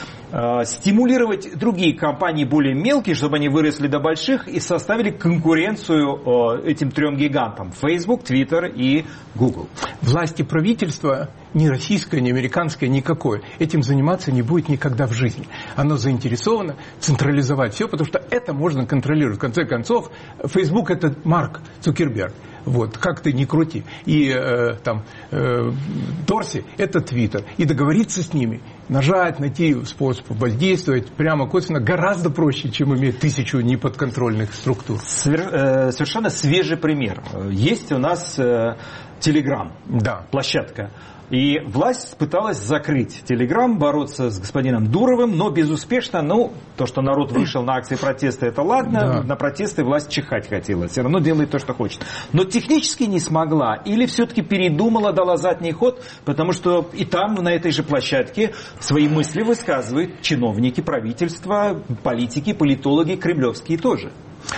стимулировать другие компании более мелкие, чтобы они выросли до больших и составили конкуренцию этим трем гигантам: Facebook, Twitter и Google? Власть и правительство, ни российское, ни американское, никакое, этим заниматься не будет никогда в жизни. Оно заинтересовано централизовать все, потому что это можно контролировать. В конце концов, Facebook — это Марк Цукерберг. Вот, как ты ни крути. И э, там э, Дорси — это Твиттер. И договориться с ними, нажать, найти способ воздействовать прямо косвенно гораздо проще, чем иметь тысячу неподконтрольных структур. Свер, э, совершенно свежий пример. Есть у нас э, Telegram, да. площадка. И власть пыталась закрыть Telegram, бороться с господином Дуровым, но безуспешно. Ну, то, что народ вышел на акции протеста, это ладно. Да. На протесты власть чихать хотела. Все равно делает то, что хочет. Но технически не смогла. Или все-таки передумала, дала задний ход, потому что и там, на этой же площадке, свои мысли высказывают чиновники правительства, политики, политологи, кремлевские тоже.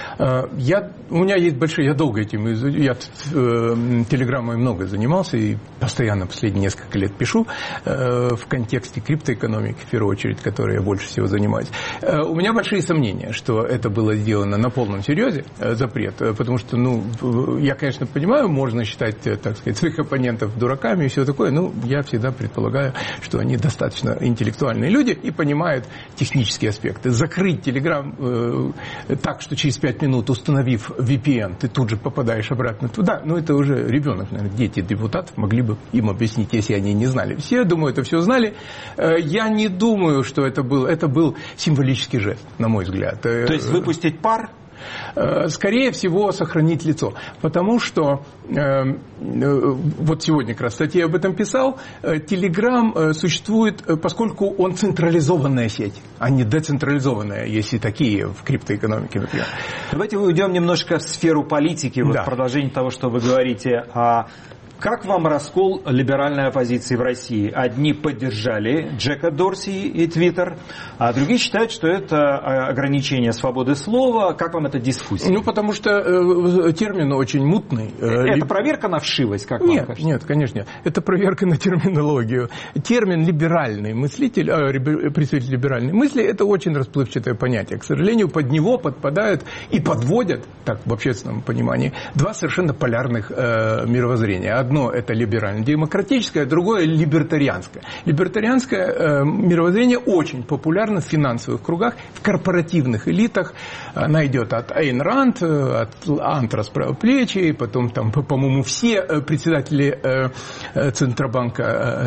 Я, у меня есть большие, я долго этим, я э, телеграммой много занимался и постоянно последние несколько лет пишу э, в контексте криптоэкономики, в первую очередь, которой я больше всего занимаюсь. Э, у меня большие сомнения, что это было сделано на полном серьезе, э, запрет, потому что, ну, я, конечно, понимаю, можно считать, так сказать, своих оппонентов дураками и все такое, но я всегда предполагаю, что они достаточно интеллектуальные люди и понимают технические аспекты. Закрыть телеграм э, так, что через пять минут, установив ви пи эн, ты тут же попадаешь обратно туда. Ну, это уже ребенок, наверное, дети депутатов могли бы им объяснить, если они не знали. Все, думаю, это все знали. Я не думаю, что это был, это был символический жест, на мой взгляд. То есть выпустить пар? Скорее всего, сохранить лицо. Потому что, э, вот сегодня как раз в статье об этом писал, Telegram существует, поскольку он централизованная сеть, а не децентрализованная, если такие в криптоэкономике, например. Давайте уйдем немножко в сферу политики, вот да. в продолжении того, что вы говорите о Как вам раскол либеральной оппозиции в России? Одни поддержали Джека Дорси и Твиттер, а другие считают, что это ограничение свободы слова. Как вам эта дискуссия? Ну, потому что э, термин очень мутный. Это Либ... проверка на вшивость, как нет, вам кажется? Нет, конечно. Это проверка на терминологию. Термин либеральный мыслитель, э, представитель либеральной мысли, это очень расплывчатое понятие. К сожалению, под него подпадают и подводят, так в общественном понимании, два совершенно полярных э, мировоззрения. Одно – это либерально-демократическое, другое – либертарианское. Либертарианское э, мировоззрение очень популярно в финансовых кругах, в корпоративных элитах. Она идет от Эйн Ранд, от Ант расправил плечи, потом, там, по-моему, все председатели э, Центробанка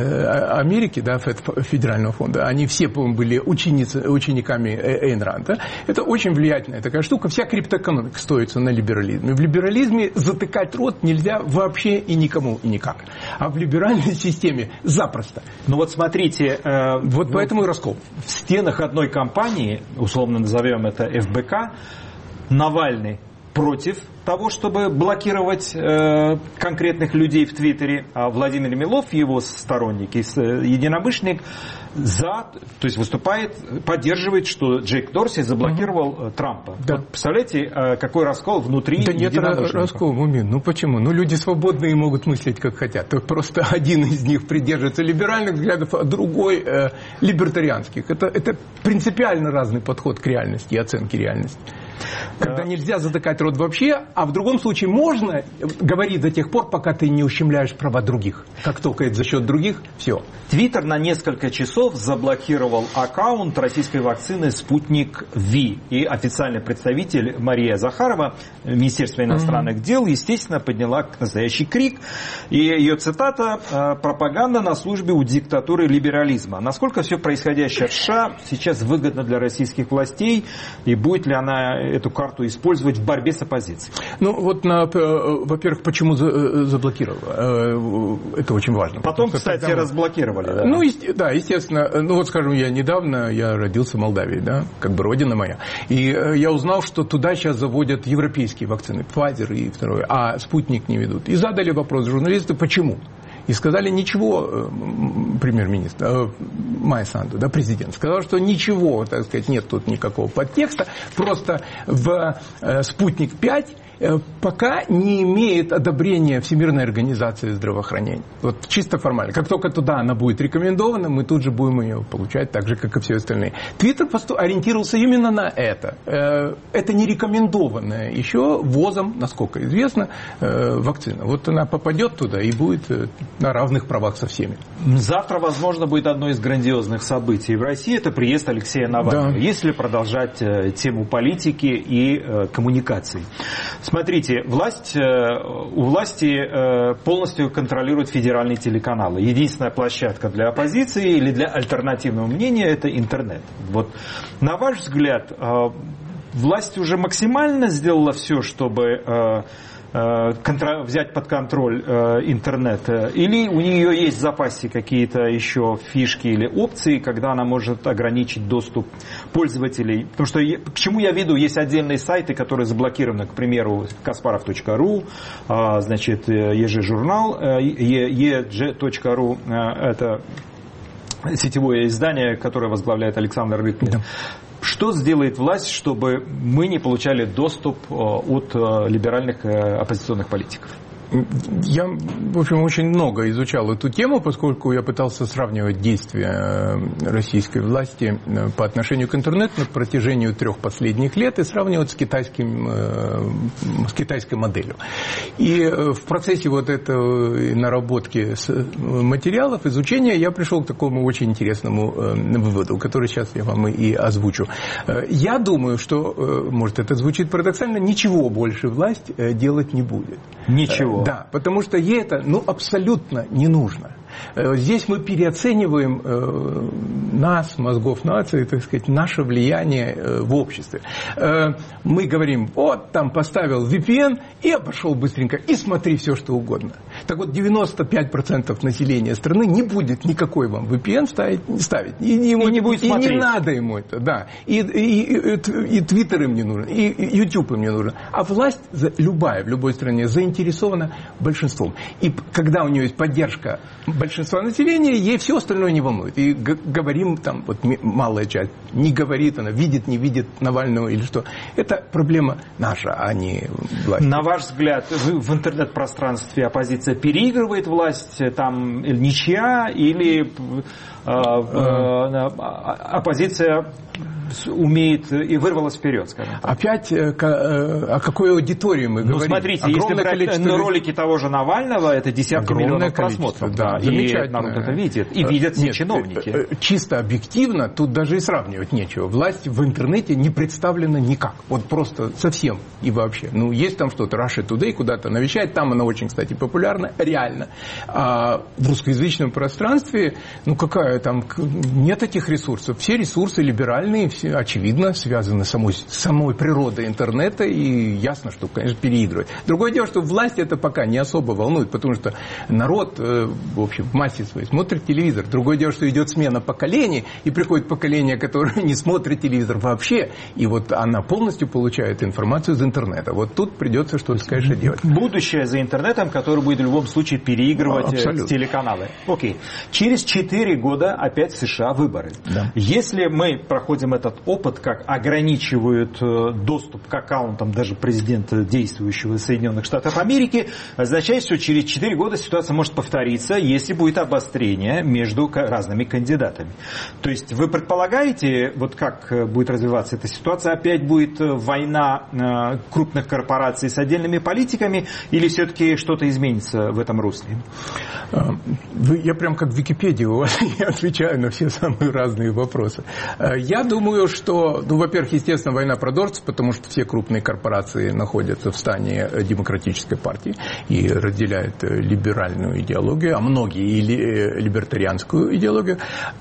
э, Америки, да, Федерального фонда, они все, по-моему, были ученицы, учениками Эйн Ранда. Это очень влиятельная такая штука. Вся криптоэкономика строится на либерализме. В либерализме затыкать рот нельзя вообще и никому. И никак. А в либеральной системе запросто. Ну вот смотрите, э, вот ну, поэтому и раскол. В стенах одной компании, условно назовем это эф бэ ка, Навальный против того, чтобы блокировать э, конкретных людей в Твиттере, а Владимир Милов, его сторонник, единомышленник, за, то есть выступает, поддерживает, что Джек Дорси заблокировал угу. Трампа. Да. Вот представляете, какой раскол внутри да единомышленников? Нет раскол, Мумин. Ну почему? Ну люди свободные могут мыслить как хотят. То просто один из них придерживается либеральных взглядов, а другой э, либертарианских. Это, это принципиально разный подход к реальности и оценке реальности. Когда нельзя затыкать рот вообще, а в другом случае можно говорить до тех пор, пока ты не ущемляешь права других. Как только это за счет других, все. Твиттер на несколько часов заблокировал аккаунт российской вакцины «Спутник Ви». И официальный представитель Мария Захарова, Министерство иностранных mm-hmm. дел, естественно, подняла настоящий крик. И ее цитата: «Пропаганда на службе у диктатуры либерализма». Насколько все происходящее в США сейчас выгодно для российских властей, и будет ли она эту карту использовать в борьбе с оппозицией? Ну, вот, на, во-первых, почему заблокировала? Это очень важно. Потом, кстати, когда... разблокировали. Да? Ну, да, естественно. Ну, вот, скажем, я недавно, я родился в Молдавии, да, как бы родина моя. И я узнал, что туда сейчас заводят европейские вакцины, Pfizer и второе, а спутник не ведут. И задали вопрос журналисты, почему? И сказали ничего, премьер-министр, Майя Санду, да, президент, сказал, что ничего, так сказать, нет тут никакого подтекста, просто в «Спутник пять» пока не имеет одобрения Всемирной организации здравоохранения. Вот чисто формально. Как только туда она будет рекомендована, мы тут же будем ее получать, так же, как и все остальные. Твиттер ориентировался именно на это. Это не рекомендованная еще ВОЗом, насколько известно, вакцина. Вот она попадет туда и будет на равных правах со всеми. Завтра, возможно, будет одно из грандиозных событий в России. Это приезд Алексея Навального. Да. Если продолжать тему политики и коммуникаций. Смотрите, власть, у власти полностью контролирует федеральные телеканалы. Единственная площадка для оппозиции или для альтернативного мнения – это интернет. Вот, на ваш взгляд, власть уже максимально сделала все, чтобы контр... взять под контроль интернет? Или у нее есть в запасе какие-то еще фишки или опции, когда она может ограничить доступ пользователей? Потому что, к чему я веду, есть отдельные сайты, которые заблокированы, к примеру, каспаров точка ру, значит, ЕЖ-журнал, еж точка ру, это сетевое издание, которое возглавляет Александр Рыков. Да. Что сделает власть, чтобы мы не получали доступ от либеральных оппозиционных политиков? Я, в общем, очень много изучал эту тему, поскольку я пытался сравнивать действия российской власти по отношению к интернету на протяжении трех последних лет и сравнивать с, китайским, с китайской моделью. И в процессе вот этой наработки материалов, изучения, я пришел к такому очень интересному выводу, который сейчас я вам и озвучу. Я думаю, что, может, это звучит парадоксально, ничего больше власть делать не будет. Ничего. Да, потому что ей это ну, абсолютно не нужно. Здесь мы переоцениваем нас, мозгов нации, так сказать, наше влияние в обществе. Мы говорим, вот там поставил ви пи эн и обошел быстренько, и смотри все, что угодно. Так вот, девяносто пять процентов населения страны не будет никакой вам ви пи эн ставить, ставить. И, и, ему, и не будет и смотреть. не надо ему это, да. И, и, и, и Твиттер им не нужен, и, и Ютуб им не нужен. А власть, любая в любой стране, заинтересована большинством. И когда у нее есть поддержка большинства населения, ей все остальное не волнует. И г- говорим там, вот малая часть, не говорит она, видит, не видит Навального или что. Это проблема наша, а не власть. На ваш взгляд, в интернет-пространстве оппозиция переигрывает власть, там ничья, или э, э, оппозиция умеет и вырвалась вперед, скажем так? Опять о какой аудитории мы говорим? Ну, смотрите, если брать количество... ролики того же Навального, это десятки миллионов просмотров. Да, и замечательно. Народ это видит. И видят все Нет, чиновники. Чисто объективно, тут даже и сравнивать нечего. Власть в интернете не представлена никак. Вот просто совсем и вообще. Ну, есть там что-то, Russia Today куда-то навещает, там она очень, кстати, популярна, реально. А в русскоязычном пространстве, ну, какая там, нет этих ресурсов. Все ресурсы либеральные, все, очевидно, связаны с самой, самой природой интернета, и ясно, что, конечно, переигрывает. Другое дело, что власть это пока не особо волнует, потому что народ, в общем, в массе своей смотрит телевизор. Другое дело, что идет смена поколений, и приходит поколение, которое не смотрит телевизор вообще, и вот она полностью получает информацию из интернета. Вот тут придется что-то, конечно, делать. Будущее за интернетом, который будет в любом случае переигрывать Абсолютно. Телеканалы. Окей. Через четыре года опять в США выборы. Да. Если мы проходим этот опыт, как ограничивают доступ к аккаунтам даже президента действующего Соединенных Штатов Америки, означает, что через четыре года ситуация может повториться, если будет обострение между разными кандидатами. То есть вы предполагаете, вот как будет развиваться эта ситуация, опять будет война крупных корпораций с отдельными политиками, или все-таки что-то изменится в этом русле? Я прям как в Википедии у вас я отвечаю на все самые разные вопросы. Я думаю, что, ну, во-первых, естественно, война продолжится, потому что все крупные корпорации находятся в стане демократической партии и разделяют либеральную идеологию, а многие и либертарианскую идеологию.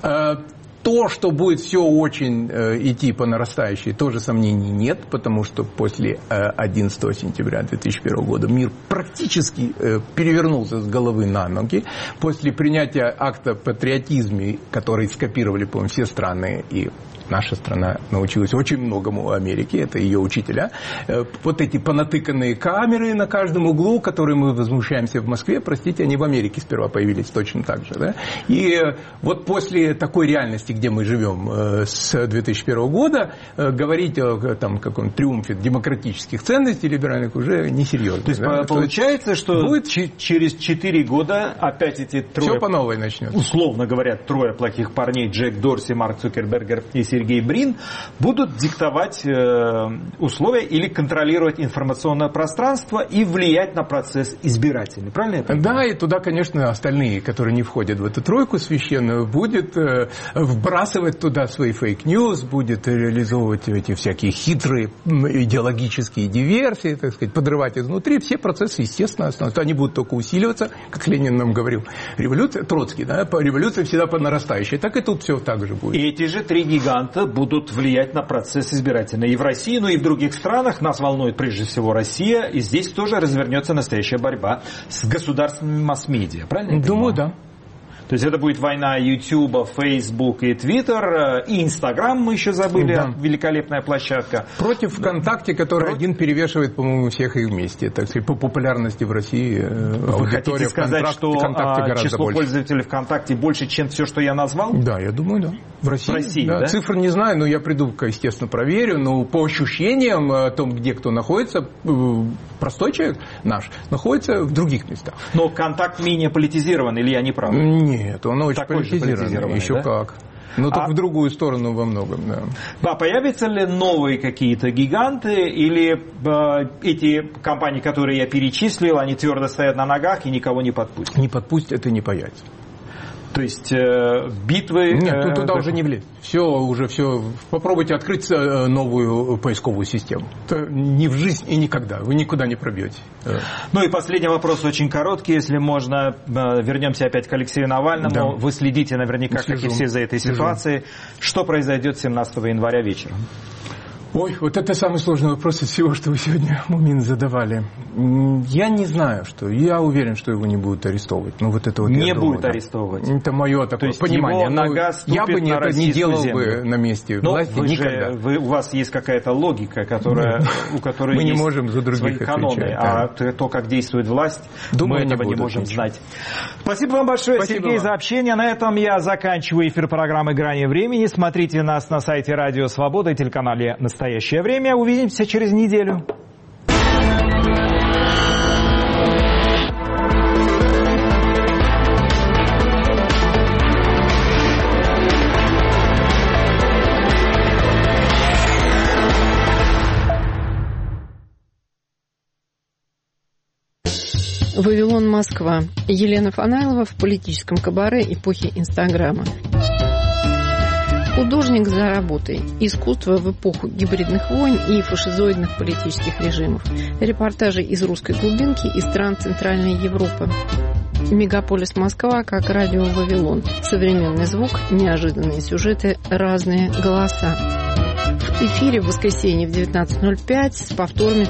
То, что будет все очень э, идти по нарастающей, тоже сомнений нет, потому что после э, одиннадцатого сентября две тысячи первого года мир практически э, перевернулся с головы на ноги. После принятия акта о патриотизме, который скопировали, по-моему, все страны, и наша страна научилась очень многому у Америки, это ее учителя. Вот эти понатыканные камеры на каждом углу, которые мы возмущаемся в Москве, простите, они в Америке сперва появились точно так же. Да? И вот после такой реальности, где мы живем с две тысячи первого года, говорить о там, каком-то триумфе демократических ценностей либеральных уже несерьезно. То есть да? получается, что будет... через четыре года опять эти трое... Все по новой начнется. Условно говоря, трое плохих парней, Джек Дорси, Марк Цукербергер и Сергей Брин, будут диктовать э, условия или контролировать информационное пространство и влиять на процесс избирательный. Правильно я понимаю? Да, и туда, конечно, остальные, которые не входят в эту тройку священную, будет э, вбрасывать туда свои фейк-ньюс, будет реализовывать эти всякие хитрые идеологические диверсии, так сказать, подрывать изнутри. Все процессы, естественно, останутся. Они будут только усиливаться, как Ленин нам говорил. Революция, Троцкий, да, революция всегда по нарастающей. Так и тут все так же будет. И эти же три гиганта будут влиять на процесс избирательный и в России, но и в других странах. Нас волнует прежде всего Россия, и здесь тоже развернется настоящая борьба с государственными масс-медиа. Правильно? Думаю, да. То есть это будет война Ютуба, Фейсбук и Твиттер, и Инстаграм мы еще забыли, да. Великолепная площадка. Против ВКонтакте, который Против... один перевешивает, по-моему, всех их вместе. Так сказать, по популярности в России Вы хотите сказать, что число больше. пользователей ВКонтакте больше, чем все, что я назвал? Да, я думаю, да. В России, в России да. да? Цифр не знаю, но я приду, естественно, проверю. Но по ощущениям о том, где кто находится, простой человек наш находится в других местах. Но ВКонтакт менее политизирован, или я не прав? Нет, он очень Такой политизированный. Еще да? как. Но только а... в другую сторону во многом, да. А появятся ли новые какие-то гиганты, или э, эти компании, которые я перечислил, они твердо стоят на ногах и никого не подпустят? Не подпустят и не появятся. То есть э, битвы... Нет, э, туда э, уже не влезть. Все, уже все. Попробуйте открыть новую поисковую систему. Это ни в жизнь и никогда. Вы никуда не пробьете. Ну и последний вопрос очень короткий, если можно. Вернемся опять к Алексею Навальному. Да. Вы следите наверняка, Слежу. как и все, за этой Слежу. ситуацией. Что произойдет семнадцатого января вечером? Ой, вот это самый сложный вопрос из всего, что вы сегодня, Мумин, задавали. Я не знаю, что. Я уверен, что его не будут арестовывать. Ну, вот это вот не думаю, будет да. арестовывать. Это мое такое То есть понимание. Его нога ступит я бы не, на это не делал землю. бы на месте Но власти вы никогда. Же, вы, у вас есть какая-то логика, которая, у которой мы есть не можем за других свои каноны. Отвечать, да. А то, как действует власть, Думаю, мы этого не, не можем ничего. знать. Спасибо вам большое, Спасибо Сергей, вам. за общение. На этом я заканчиваю эфир программы «Грани времени». Смотрите нас на сайте Радио Свобода и телеканале «Настоящее время». Увидимся через неделю. Вавилон, Москва. Елена Фанайлова в политическом кабаре эпохи Инстаграма. Художник за работой. Искусство в эпоху гибридных войн и фашизоидных политических режимов. Репортажи из русской глубинки и стран Центральной Европы. Мегаполис Москва как радио Вавилон. Современный звук, неожиданные сюжеты, разные голоса. В эфире в воскресенье в девятнадцать ноль пять с повторами